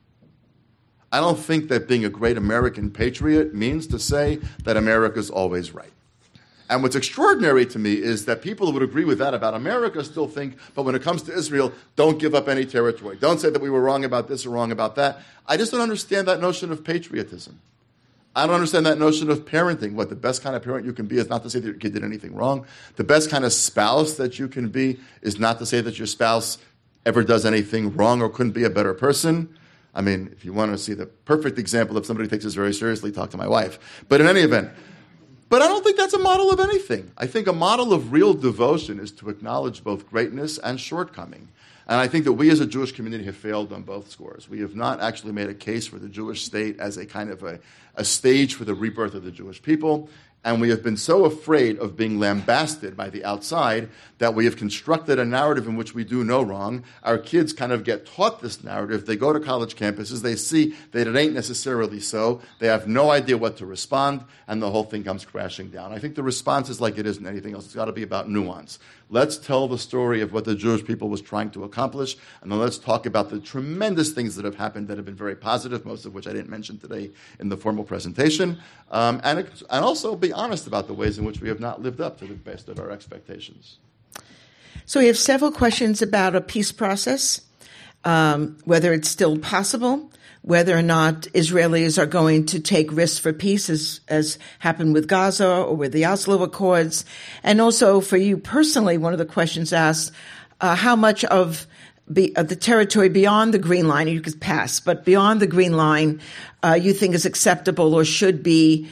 I don't think that being a great American patriot means to say that America's always right. And what's extraordinary to me is that people who would agree with that about America still think, but when it comes to Israel, don't give up any territory. Don't say that we were wrong about this or wrong about that. I just don't understand that notion of patriotism. I don't understand that notion of parenting. What the best kind of parent you can be is not to say that your kid did anything wrong. The best kind of spouse that you can be is not to say that your spouse ever does anything wrong or couldn't be a better person. I mean, if you want to see the perfect example of somebody who takes this very seriously, talk to my wife. But in any event, but I don't think that's a model of anything. I think a model of real devotion is to acknowledge both greatness and shortcoming. And I think that we as a Jewish community have failed on both scores. We have not actually made a case for the Jewish state as a kind of a stage for the rebirth of the Jewish people. And we have been so afraid of being lambasted by the outside that we have constructed a narrative in which we do no wrong. Our kids kind of get taught this narrative. They go to college campuses. They see that it ain't necessarily so. They have no idea what to respond, and the whole thing comes crashing down. I think the response is like it isn't anything else. It's got to be about nuance. Let's tell the story of what the Jewish people was trying to accomplish, and then let's talk about the tremendous things that have happened that have been very positive, most of which I didn't mention today in the formal presentation, and also be honest about the ways in which we have not lived up to the best of our expectations. So we have several questions about a peace process, whether it's still possible, whether or not Israelis are going to take risks for peace, as happened with Gaza or with the Oslo Accords. And also for you personally, one of the questions asks, how much of the territory beyond the Green Line, you could pass, but beyond the Green Line, you think is acceptable or should be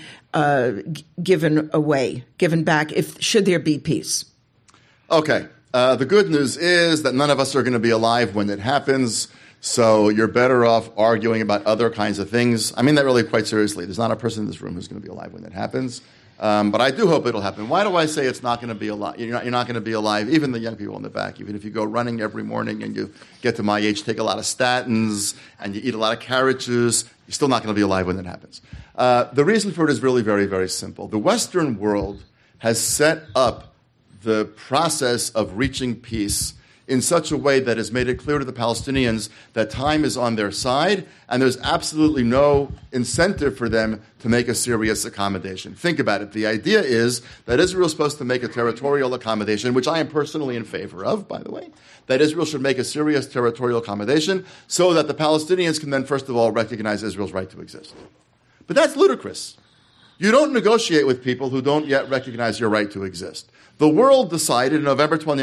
given back, should there be peace? Okay. The good news is that none of us are going to be alive when it happens, so you're better off arguing about other kinds of things. I mean that really quite seriously. There's not a person in this room who's going to be alive when it happens, but I do hope it'll happen. Why do I say it's not going to be alive? You're not going to be alive, even the young people in the back. Even if you go running every morning and you get to my age, take a lot of statins, and you eat a lot of carrot juice, you're still not going to be alive when it happens. The reason for it is really very, very simple. The Western world has set up the process of reaching peace in such a way that has made it clear to the Palestinians that time is on their side and there's absolutely no incentive for them to make a serious accommodation. Think about it. The idea is that Israel is supposed to make a territorial accommodation, which I am personally in favor of, by the way, that Israel should make a serious territorial accommodation so that the Palestinians can then, first of all, recognize Israel's right to exist. But that's ludicrous. You don't negotiate with people who don't yet recognize your right to exist. The world decided on November 29,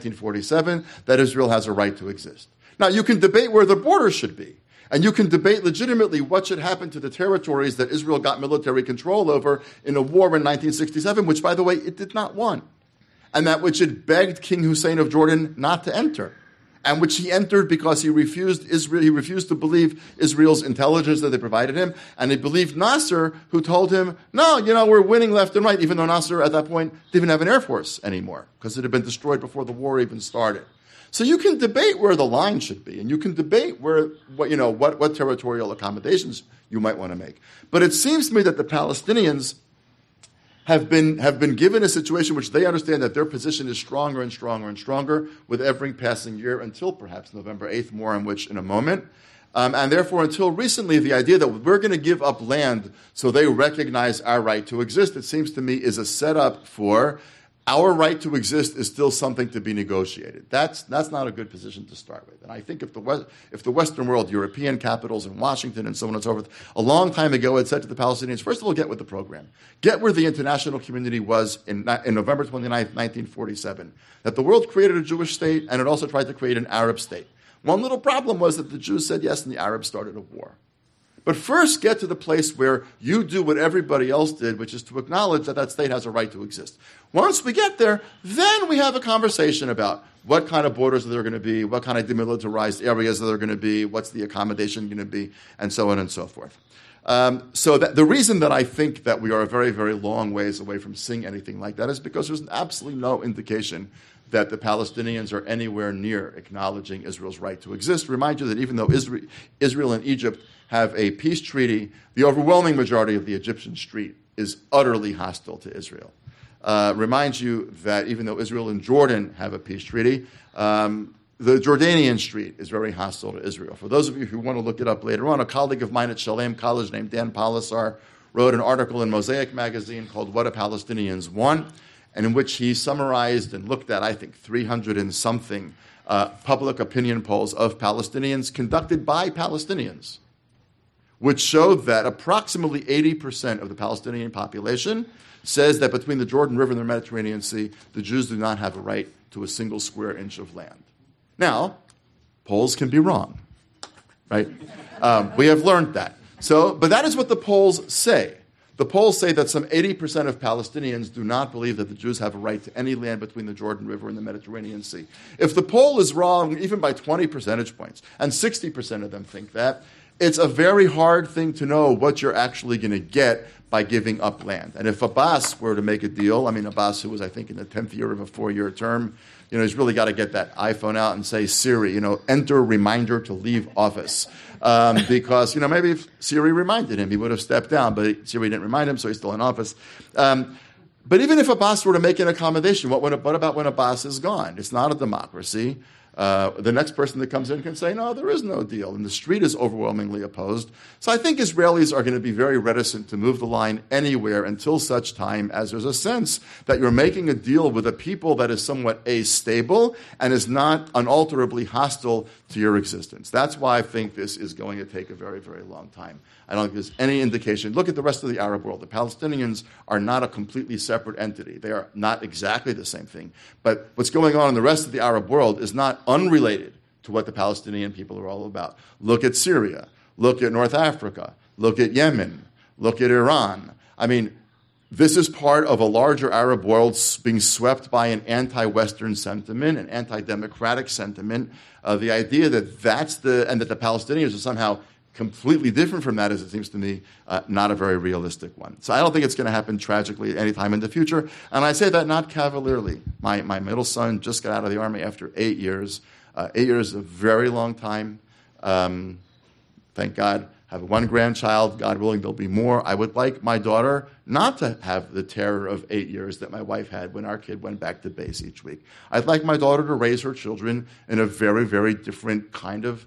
1947, that Israel has a right to exist. Now, you can debate where the border should be, and you can debate legitimately what should happen to the territories that Israel got military control over in a war in 1967, which, by the way, it did not want, and that which it begged King Hussein of Jordan not to enter, and which he entered because he refused to believe Israel's intelligence that they provided him, and he believed Nasser, who told him, no, we're winning left and right, even though Nasser at that point didn't even have an air force anymore, because it had been destroyed before the war even started. So you can debate where the line should be, and you can debate what territorial accommodations you might want to make. But it seems to me that the Palestinians have been given a situation which they understand that their position is stronger and stronger and stronger with every passing year until perhaps November 8th, more on which in a moment. And therefore, until recently, the idea that we're going to give up land so they recognize our right to exist, it seems to me, is a setup for our right to exist is still something to be negotiated. That's not a good position to start with. And I think if the Western world, European capitals in Washington and so on and so forth, a long time ago had said to the Palestinians, first of all, get with the program. Get where the international community was in November 29, 1947, that the world created a Jewish state and it also tried to create an Arab state. One little problem was that the Jews said yes and the Arabs started a war. But first get to the place where you do what everybody else did, which is to acknowledge that that state has a right to exist. Once we get there, then we have a conversation about what kind of borders are there going to be, what kind of demilitarized areas are there going to be, what's the accommodation going to be, and so on and so forth. So the reason that I think that we are a very, very long ways away from seeing anything like that is because there's absolutely no indication that the Palestinians are anywhere near acknowledging Israel's right to exist. Remind you that even though Israel and Egypt have a peace treaty, the overwhelming majority of the Egyptian street is utterly hostile to Israel. Remind you that even though Israel and Jordan have a peace treaty, the Jordanian street is very hostile to Israel. For those of you who want to look it up later on, a colleague of mine at Shalem College named Dan Polisar wrote an article in Mosaic magazine called What Do Palestinians Want?, and in which he summarized and looked at, I think, 300 and something public opinion polls of Palestinians conducted by Palestinians, which showed that approximately 80% of the Palestinian population says that between the Jordan River and the Mediterranean Sea, the Jews do not have a right to a single square inch of land. Now, polls can be wrong, right? We have learned that. But that is what the polls say. The polls say that some 80% of Palestinians do not believe that the Jews have a right to any land between the Jordan River and the Mediterranean Sea. If the poll is wrong, even by 20 percentage points, and 60% of them think that, it's a very hard thing to know what you're actually going to get by giving up land. And if Abbas were to make a deal, Abbas, who was, I think, in the 10th year of a 4-year term, he's really got to get that iPhone out and say, Siri, enter reminder to leave office. Because, maybe if Siri reminded him, he would have stepped down, but Siri didn't remind him, so he's still in office. But even if Abbas were to make an accommodation, what about when Abbas is gone? It's not a democracy. The next person that comes in can say, no, there is no deal. And the street is overwhelmingly opposed. So I think Israelis are going to be very reticent to move the line anywhere until such time as there's a sense that you're making a deal with a people that is somewhat astable and is not unalterably hostile to your existence. That's why I think this is going to take a very, very long time. I don't think there's any indication. Look at the rest of the Arab world. The Palestinians are not a completely separate entity. They are not exactly the same thing. But what's going on in the rest of the Arab world is not unrelated to what the Palestinian people are all about. Look at Syria. Look at North Africa. Look at Yemen. Look at Iran. This is part of a larger Arab world being swept by an anti-Western sentiment, an anti-democratic sentiment. The idea that and that the Palestinians are somehow completely different from that is, it seems to me, not a very realistic one. So I don't think it's going to happen tragically anytime in the future. And I say that not cavalierly. My middle son just got out of the Army after 8 years. 8 years is a very long time. Thank God have one grandchild. God willing, there'll be more. I would like my daughter not to have the terror of 8 years that my wife had when our kid went back to base each week. I'd like my daughter to raise her children in a very, very different kind of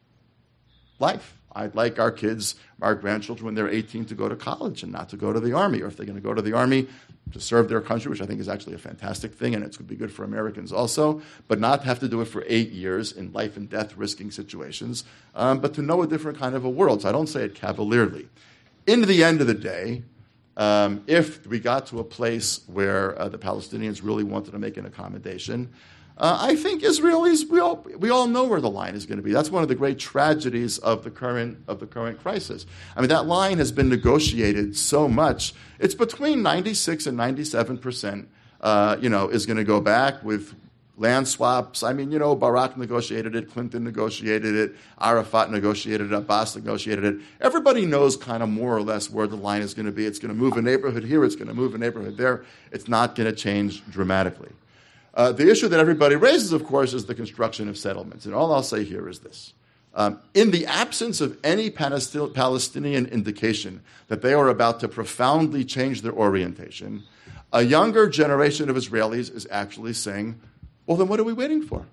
life. I'd like our kids, our grandchildren, when they're 18, to go to college and not to go to the Army. Or if they're going to go to the Army, to serve their country, which I think is actually a fantastic thing, and it's going to be good for Americans also, but not have to do it for 8 years in life and death risking situations, but to know a different kind of a world. So I don't say it cavalierly. In the end of the day, if we got to a place where the Palestinians really wanted to make an accommodation, I think Israelis, we all know where the line is going to be. That's one of the great tragedies of the current crisis. I mean, that line has been negotiated so much. It's between 96 and 97%, is going to go back with land swaps. I mean, Barak negotiated it, Clinton negotiated it, Arafat negotiated it, Abbas negotiated it. Everybody knows kind of more or less where the line is going to be. It's going to move a neighborhood here, it's going to move a neighborhood there. It's not going to change dramatically. The issue that everybody raises, of course, is the construction of settlements. And all I'll say here is this. In the absence of any Palestinian indication that they are about to profoundly change their orientation, a younger generation of Israelis is actually saying, well, then what are we waiting for?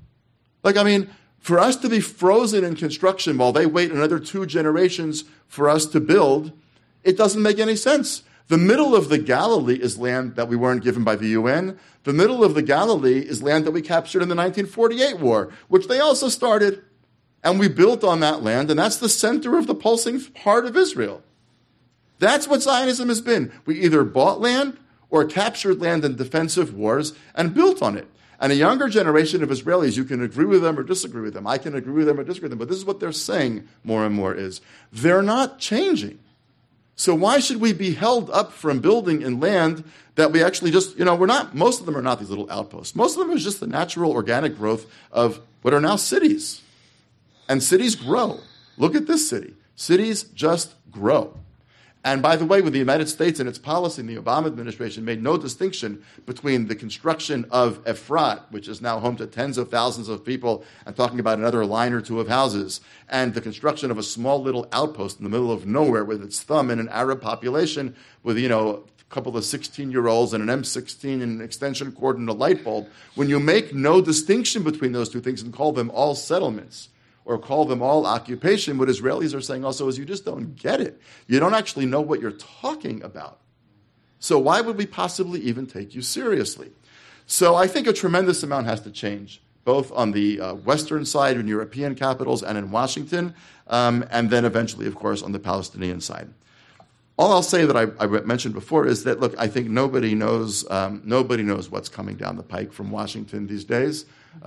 For us to be frozen in construction while they wait another 2 generations for us to build, it doesn't make any sense. The middle of the Galilee is land that we weren't given by the UN. The middle of the Galilee is land that we captured in the 1948 war, which they also started. And we built on that land, and that's the center of the pulsing heart of Israel. That's what Zionism has been. We either bought land or captured land in defensive wars and built on it. And a younger generation of Israelis, you can agree with them or disagree with them. I can agree with them or disagree with them. But this is what they're saying more and more is, they're not changing. So why should we be held up from building in land that we actually just, most of them are not these little outposts. Most of them is just the natural organic growth of what are now cities. And cities grow. Look at this city. Cities just grow. And by the way, with the United States and its policy, the Obama administration made no distinction between the construction of Efrat, which is now home to tens of thousands of people, and talking about another line or two of houses, and the construction of a small little outpost in the middle of nowhere with its thumb in an Arab population with, a couple of 16-year-olds and an M16 and an extension cord and a light bulb. When you make no distinction between those two things and call them all settlements, or call them all occupation, what Israelis are saying also is you just don't get it. You don't actually know what you're talking about. So why would we possibly even take you seriously? So I think a tremendous amount has to change, both on the Western side in European capitals and in Washington, and then eventually, of course, on the Palestinian side. All I'll say that I mentioned before is that, look, I think nobody knows what's coming down the pike from Washington these days.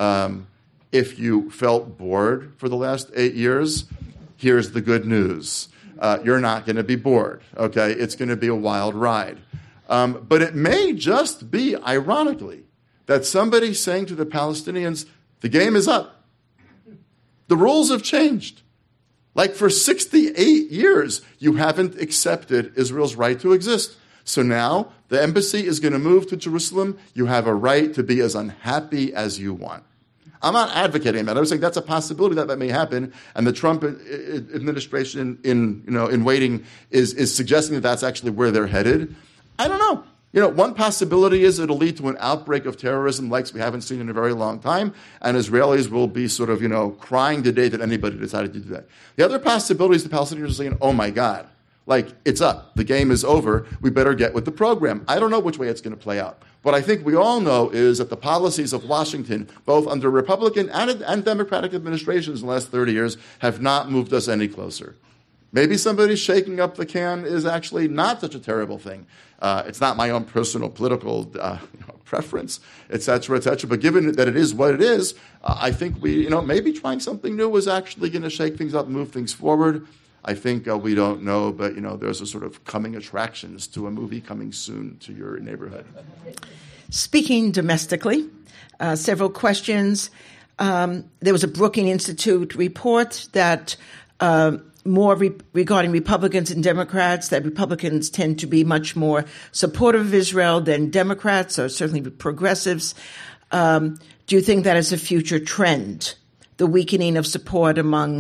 If you felt bored for the last 8 years, here's the good news. You're not going to be bored, okay? It's going to be a wild ride. But it may just be, ironically, that somebody's saying to the Palestinians, the game is up. The rules have changed. Like for 68 years, you haven't accepted Israel's right to exist. So now the embassy is going to move to Jerusalem. You have a right to be as unhappy as you want. I'm not advocating that. I'm saying that's a possibility that may happen, and the Trump administration in waiting is suggesting that that's actually where they're headed. I don't know. One possibility is it'll lead to an outbreak of terrorism like we haven't seen in a very long time, and Israelis will be sort of, crying today that anybody decided to do that. The other possibility is the Palestinians are saying, oh my God, it's up. The game is over. We better get with the program. I don't know which way it's going to play out. What I think we all know is that the policies of Washington, both under Republican and Democratic administrations in the last 30 years, have not moved us any closer. Maybe somebody shaking up the can is actually not such a terrible thing. It's not my own personal political preference, et cetera, et cetera. But given that it is what it is, I think maybe trying something new is actually going to shake things up and move things forward. I think we don't know, but there's a sort of coming attractions to a movie coming soon to your neighborhood. Speaking domestically, several questions. There was a Brookings Institute report that more regarding Republicans and Democrats, that Republicans tend to be much more supportive of Israel than Democrats, or certainly progressives. Do you think that is a future trend, the weakening of support among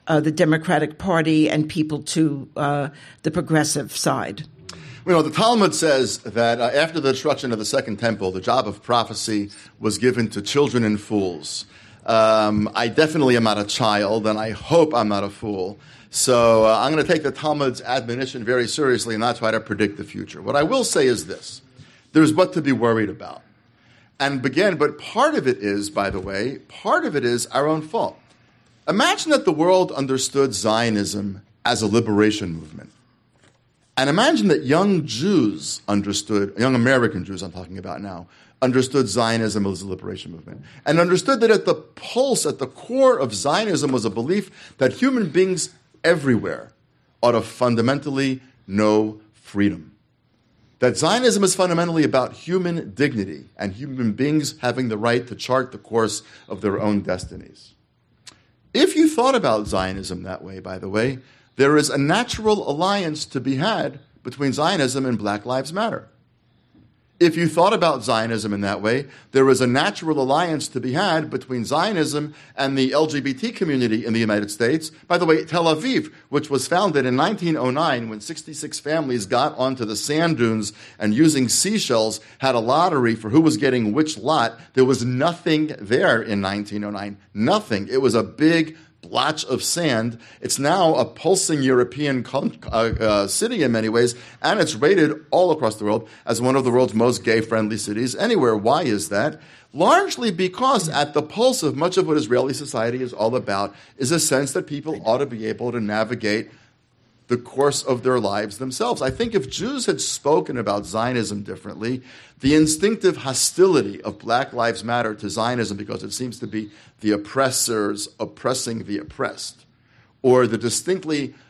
the Democratic Party and people to the progressive side? You know, the Talmud says that after the destruction of the Second Temple, the job of prophecy was given to children and fools. I definitely am not a child, and I hope I'm not a fool. So I'm going to take the Talmud's admonition very seriously and not try to predict the future. What I will say is this. There's what to be worried about. But part of it is, by the way, part of it is our own fault. Imagine that the world understood Zionism as a liberation movement. And imagine that young Jews understood, young American Jews I'm talking about now, understood Zionism as a liberation movement. And understood that at the pulse, at the core of Zionism was a belief that human beings everywhere ought to fundamentally know freedom. That Zionism is fundamentally about human dignity and human beings having the right to chart the course of their own destinies. If you thought about Zionism that way, by the way, there is a natural alliance to be had between Zionism and Black Lives Matter. If you thought about Zionism in that way, there is a natural alliance to be had between Zionism and the LGBT community in the United States. By the way, Tel Aviv, which was founded in 1909 when 66 families got onto the sand dunes and using seashells had a lottery for who was getting which lot, there was nothing there in 1909. Nothing. It was a big blotch of sand. It's now a pulsing European city in many ways, and it's rated all across the world as one of the world's most gay-friendly cities anywhere. Why is that? Largely because at the pulse of much of what Israeli society is all about is a sense that people ought to be able to navigate the course of their lives themselves. I think if Jews had spoken about Zionism differently, the instinctive hostility of Black Lives Matter to Zionism because it seems to be the oppressors oppressing the oppressed, or the distinct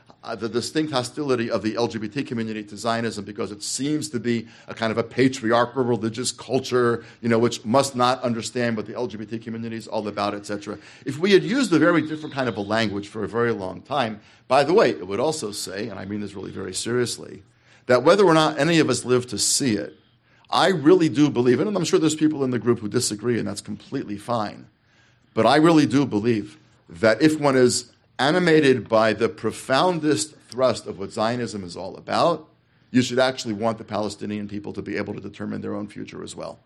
hostility of the LGBT community to Zionism because it seems to be a kind of a patriarchal religious culture, which must not understand what the LGBT community is all about, etc. If we had used a very different kind of a language for a very long time, by the way, it would also say, and I mean this really very seriously, that whether or not any of us live to see it, I really do believe, and I'm sure there's people in the group who disagree, and that's completely fine, but I really do believe that if one is animated by the profoundest thrust of what Zionism is all about, you should actually want the Palestinian people to be able to determine their own future as well.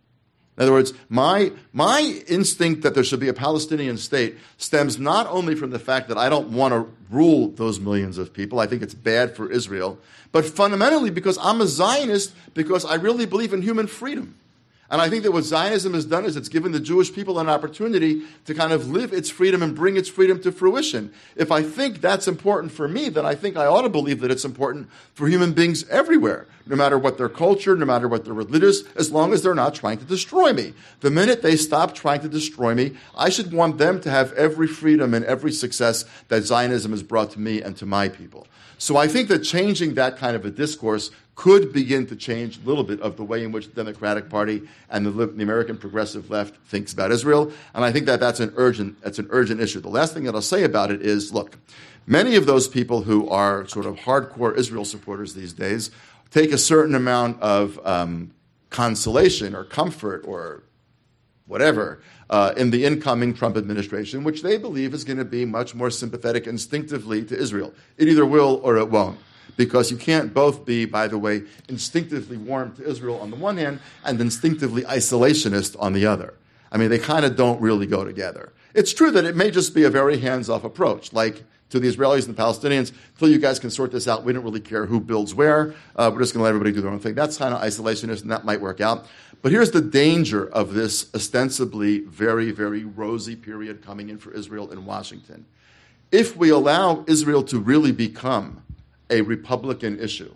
In other words, my instinct that there should be a Palestinian state stems not only from the fact that I don't want to rule those millions of people, I think it's bad for Israel, but fundamentally because I'm a Zionist, because I really believe in human freedom. And I think that what Zionism has done is it's given the Jewish people an opportunity to kind of live its freedom and bring its freedom to fruition. If I think that's important for me, then I think I ought to believe that it's important for human beings everywhere, no matter what their culture, no matter what their religious, as long as they're not trying to destroy me. The minute they stop trying to destroy me, I should want them to have every freedom and every success that Zionism has brought to me and to my people. So I think that changing that kind of a discourse could begin to change a little bit of the way in which the Democratic Party and the American progressive left thinks about Israel. And I think that that's an urgent issue. The last thing that I'll say about it is, look, many of those people who are sort of hardcore Israel supporters these days take a certain amount of consolation or comfort or whatever in the incoming Trump administration, which they believe is going to be much more sympathetic instinctively to Israel. It either will or it won't. Because you can't both be, by the way, instinctively warm to Israel on the one hand and instinctively isolationist on the other. I mean, they kind of don't really go together. It's true that it may just be a very hands-off approach, like to the Israelis and the Palestinians, until you guys can sort this out, we don't really care who builds where. We're just going to let everybody do their own thing. That's kind of isolationist, and that might work out. But here's the danger of this ostensibly very, very rosy period coming in for Israel in Washington. If we allow Israel to really become a Republican issue,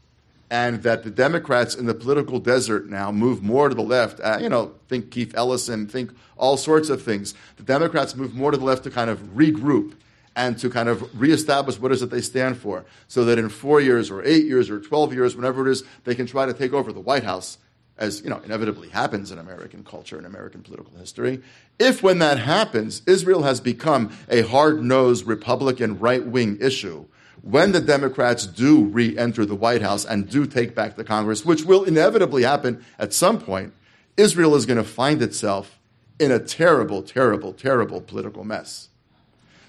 and that the Democrats in the political desert now move more to the left, think Keith Ellison, think all sorts of things. The Democrats move more to the left to kind of regroup and to kind of reestablish what is it they stand for, so that in 4 years or 8 years or 12 years, whenever it is, they can try to take over the White House, as inevitably happens in American culture and American political history. If when that happens, Israel has become a hard-nosed Republican right-wing issue, when the Democrats do re-enter the White House and do take back the Congress, which will inevitably happen at some point, Israel is going to find itself in a terrible, terrible, terrible political mess.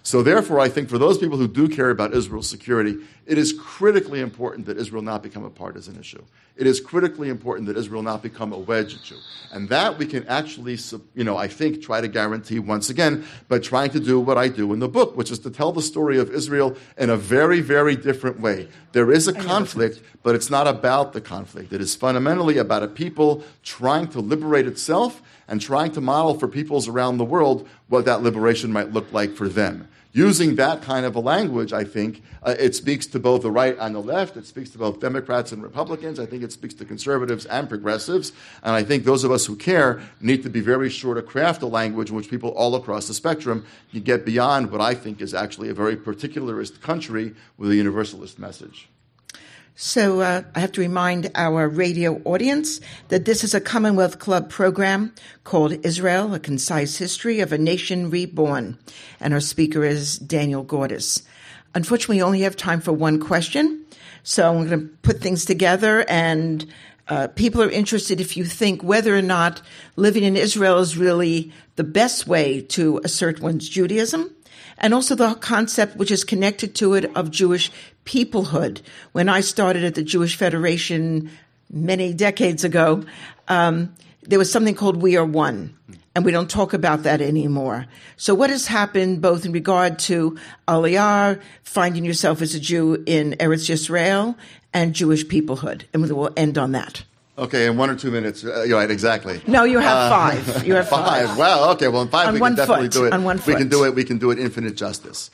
So therefore, I think for those people who do care about Israel's security, it is critically important that Israel not become a partisan issue. It is critically important that Israel not become a wedge issue. And that we can actually, I think, try to guarantee once again by trying to do what I do in the book, which is to tell the story of Israel in a very, very different way. There is a conflict, but it's not about the conflict. It is fundamentally about a people trying to liberate itself and trying to model for peoples around the world what that liberation might look like for them. Using that kind of a language, I think, it speaks to both the right and the left. It speaks to both Democrats and Republicans. I think it speaks to conservatives and progressives. And I think those of us who care need to be very sure to craft a language in which people all across the spectrum can get beyond what I think is actually a very particularist country with a universalist message. So I have to remind our radio audience that this is a Commonwealth Club program called Israel, A Concise History of a Nation Reborn. And our speaker is Daniel Gordis. Unfortunately, we only have time for one question. So I'm going to put things together, and people are interested if you think whether or not living in Israel is really the best way to assert one's Judaism, and also the concept which is connected to it of Jewish peoplehood. When I started at the Jewish Federation many decades ago, there was something called We Are One, and we don't talk about that anymore. So what has happened both in regard to Aliyah, finding yourself as a Jew in Eretz Yisrael, and Jewish peoplehood? And we'll end on that. Okay, in 1 or 2 minutes. You're right, exactly. No, you have 5. You have 5. Well, okay, well, in 5 we can definitely do it. On 1 foot. We can do it infinite justice.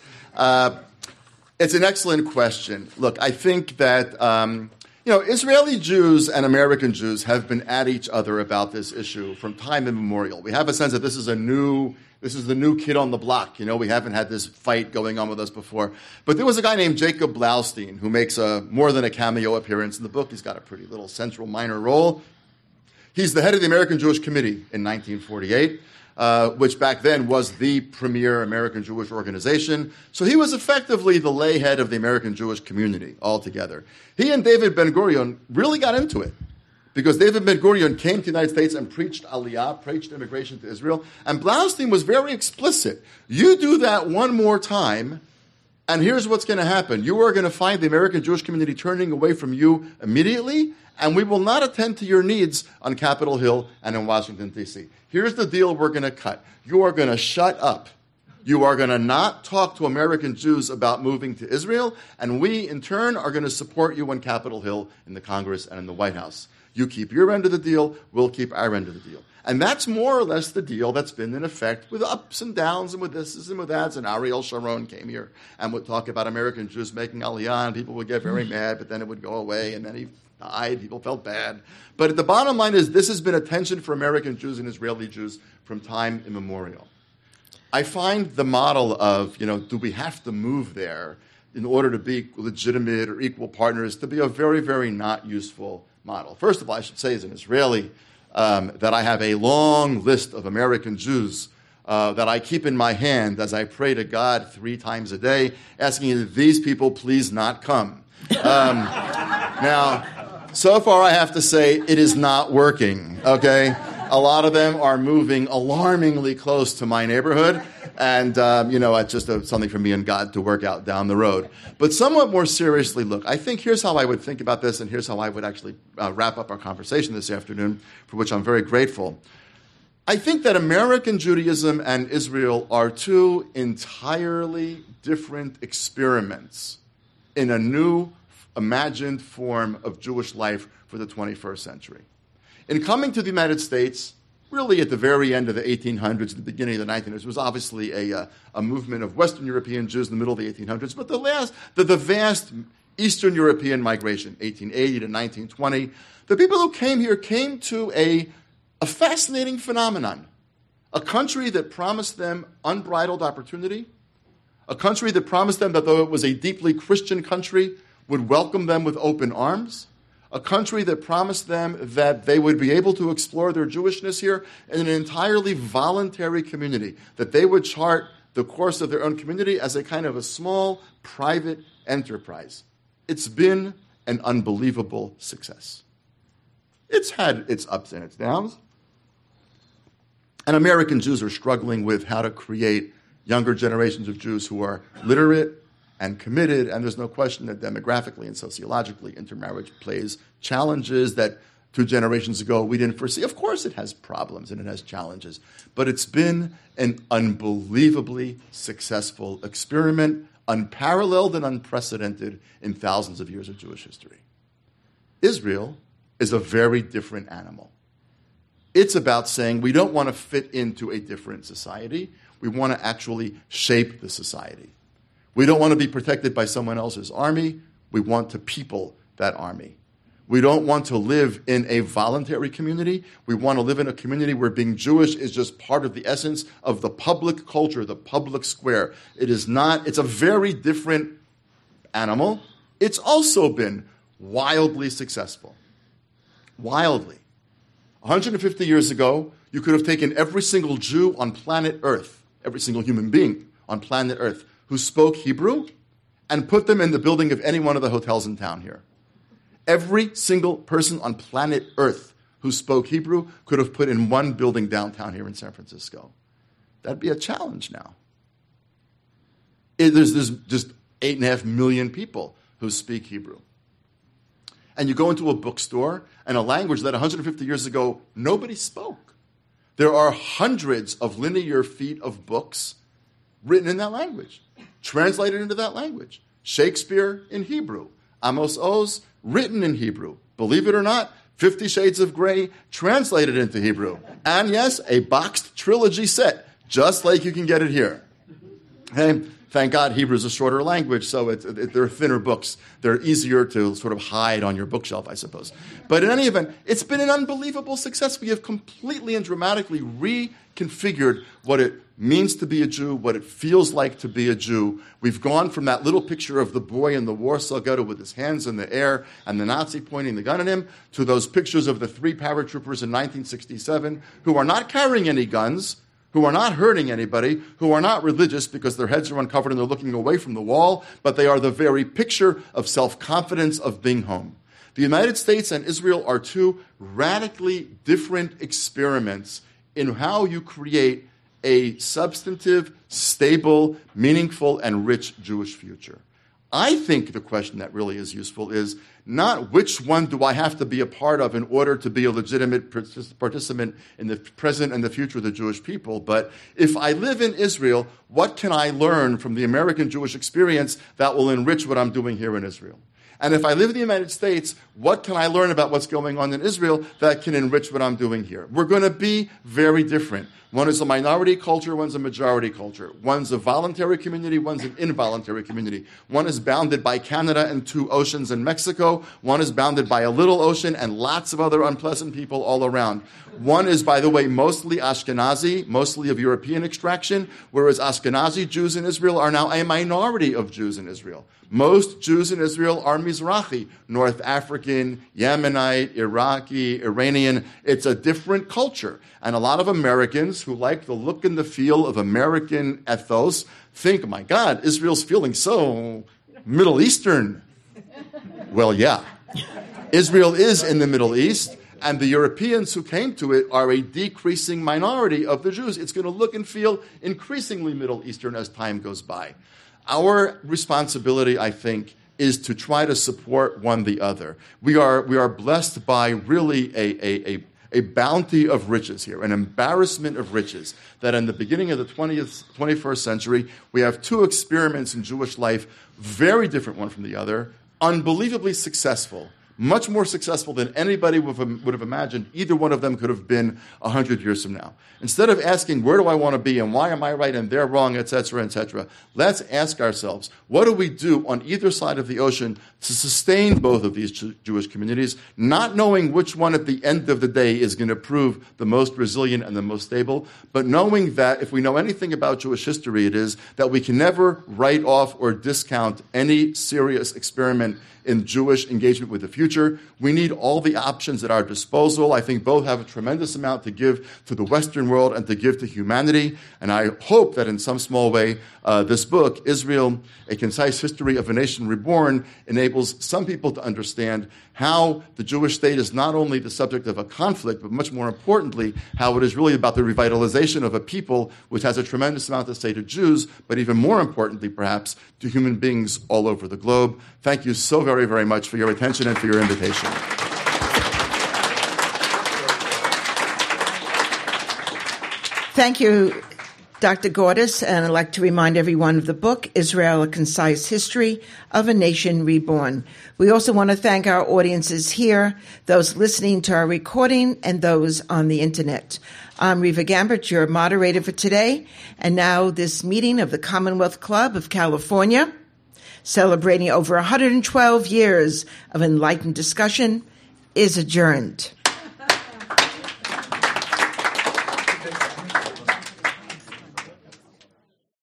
It's an excellent question. Look, I think that Israeli Jews and American Jews have been at each other about this issue from time immemorial. We have a sense that this is the new kid on the block. We haven't had this fight going on with us before. But there was a guy named Jacob Blaustein who makes more than a cameo appearance in the book. He's got a pretty little central minor role. He's the head of the American Jewish Committee in 1948. Which back then was the premier American Jewish organization. So he was effectively the lay head of the American Jewish community altogether. He and David Ben-Gurion really got into it because David Ben-Gurion came to the United States and preached Aliyah, preached immigration to Israel, and Blaustein was very explicit. You do that one more time, and here's what's going to happen. You are going to find the American Jewish community turning away from you immediately, and we will not attend to your needs on Capitol Hill and in Washington, D.C. Here's the deal we're going to cut. You are going to shut up. You are going to not talk to American Jews about moving to Israel, and we, in turn, are going to support you on Capitol Hill, in the Congress, and in the White House. You keep your end of the deal, we'll keep our end of the deal. And that's more or less the deal that's been in effect with ups and downs and with this and with that. And Ariel Sharon came here and would talk about American Jews making Aliyah, and people would get very mad, but then it would go away, and then he died. People felt bad. But the bottom line is this has been a tension for American Jews and Israeli Jews from time immemorial. I find the model of, do we have to move there in order to be legitimate or equal partners to be a very, very not useful model. First of all, I should say as an Israeli that I have a long list of American Jews that I keep in my hand as I pray to God 3 times a day, asking that these people please not come. Now, so far I have to say it is not working, okay? A lot of them are moving alarmingly close to my neighborhood, and, it's just something for me and God to work out down the road. But somewhat more seriously, look, I think here's how I would think about this, and here's how I would actually wrap up our conversation this afternoon, for which I'm very grateful. I think that American Judaism and Israel are 2 entirely different experiments in a new imagined form of Jewish life for the 21st century. In coming to the United States, really at the very end of the 1800s, the beginning of the 1900s, was obviously a movement of Western European Jews in the middle of the 1800s, but the vast Eastern European migration, 1880 to 1920, the people who came here came to a fascinating phenomenon. A country that promised them unbridled opportunity, a country that promised them that though it was a deeply Christian country, would welcome them with open arms, a country that promised them that they would be able to explore their Jewishness here in an entirely voluntary community, that they would chart the course of their own community as a kind of a small private enterprise. It's been an unbelievable success. It's had its ups and its downs. And American Jews are struggling with how to create younger generations of Jews who are literate and committed, and there's no question that demographically and sociologically intermarriage plays challenges that 2 generations ago we didn't foresee. Of course it has problems and it has challenges, but it's been an unbelievably successful experiment, unparalleled and unprecedented in thousands of years of Jewish history. Israel is a very different animal. It's about saying we don't want to fit into a different society. We want to actually shape the society. We don't want to be protected by someone else's army. We want to people that army. We don't want to live in a voluntary community. We want to live in a community where being Jewish is just part of the essence of the public culture, the public square. It's a very different animal. It's also been wildly successful. Wildly. 150 years ago, you could have taken every single Jew on planet Earth, every single human being on planet Earth who spoke Hebrew, and put them in the building of any one of the hotels in town here. Every single person on planet Earth who spoke Hebrew could have put in one building downtown here in San Francisco. That'd be a challenge now. There's just 8.5 million people who speak Hebrew. And you go into a bookstore and a language that 150 years ago nobody spoke. There are hundreds of linear feet of books written in that language, translated into that language. Shakespeare in Hebrew, Amos Oz written in Hebrew. Believe it or not, 50 Shades of Grey translated into Hebrew. And yes, a boxed trilogy set, just like you can get it here. Hey, thank God Hebrew is a shorter language, so they're thinner books. They're easier to sort of hide on your bookshelf, I suppose. But in any event, it's been an unbelievable success. We have completely and dramatically reconfigured what it means to be a Jew, what it feels like to be a Jew. We've gone from that little picture of the boy in the Warsaw Ghetto with his hands in the air and the Nazi pointing the gun at him to those pictures of the 3 paratroopers in 1967 who are not carrying any guns, who are not hurting anybody, who are not religious because their heads are uncovered and they're looking away from the wall, but they are the very picture of self-confidence of being home. The United States and Israel are 2 radically different experiments in how you create a substantive, stable, meaningful, and rich Jewish future. I think the question that really is useful is not which one do I have to be a part of in order to be a legitimate participant in the present and the future of the Jewish people, but if I live in Israel, what can I learn from the American Jewish experience that will enrich what I'm doing here in Israel? And if I live in the United States, what can I learn about what's going on in Israel that can enrich what I'm doing here? We're going to be very different. One is a minority culture, one's a majority culture. One's a voluntary community, one's an involuntary community. One is bounded by Canada and 2 oceans in Mexico. One is bounded by a little ocean and lots of other unpleasant people all around. One is, by the way, mostly Ashkenazi, mostly of European extraction, whereas Ashkenazi Jews in Israel are now a minority of Jews in Israel. Most Jews in Israel are Mizrahi, North African, Yemenite, Iraqi, Iranian. It's a different culture. And a lot of Americans who like the look and the feel of American ethos think, my God, Israel's feeling so Middle Eastern. Well, yeah. Israel is in the Middle East, and the Europeans who came to it are a decreasing minority of the Jews. It's going to look and feel increasingly Middle Eastern as time goes by. Our responsibility, I think, is to try to support one the other. We are blessed by really a bounty of riches here, an embarrassment of riches, that in the beginning of the 21st century, we have 2 experiments in Jewish life, very different one from the other, unbelievably successful, much more successful than anybody would have imagined either one of them could have been 100 years from now. Instead of asking, where do I want to be and why am I right and they're wrong, etc., let's ask ourselves, what do we do on either side of the ocean to sustain both of these Jewish communities, not knowing which one at the end of the day is going to prove the most resilient and the most stable, but knowing that if we know anything about Jewish history, it is that we can never write off or discount any serious experiment in Jewish engagement with the future. We need all the options at our disposal. I think both have a tremendous amount to give to the Western world and to give to humanity. And I hope that in some small way, this book, Israel, A Concise History of a Nation Reborn, enables some people to understand how the Jewish state is not only the subject of a conflict, but much more importantly, how it is really about the revitalization of a people which has a tremendous amount to say to Jews, but even more importantly, perhaps, to human beings all over the globe. Thank you so very, very much for your attention and for your invitation. Thank you, Dr. Gordis, and I'd like to remind everyone of the book, Israel, A Concise History of a Nation Reborn. We also want to thank our audiences here, those listening to our recording, and those on the Internet. I'm Reva Gambert, your moderator for today, and now this meeting of the Commonwealth Club of California, celebrating over 112 years of enlightened discussion, is adjourned.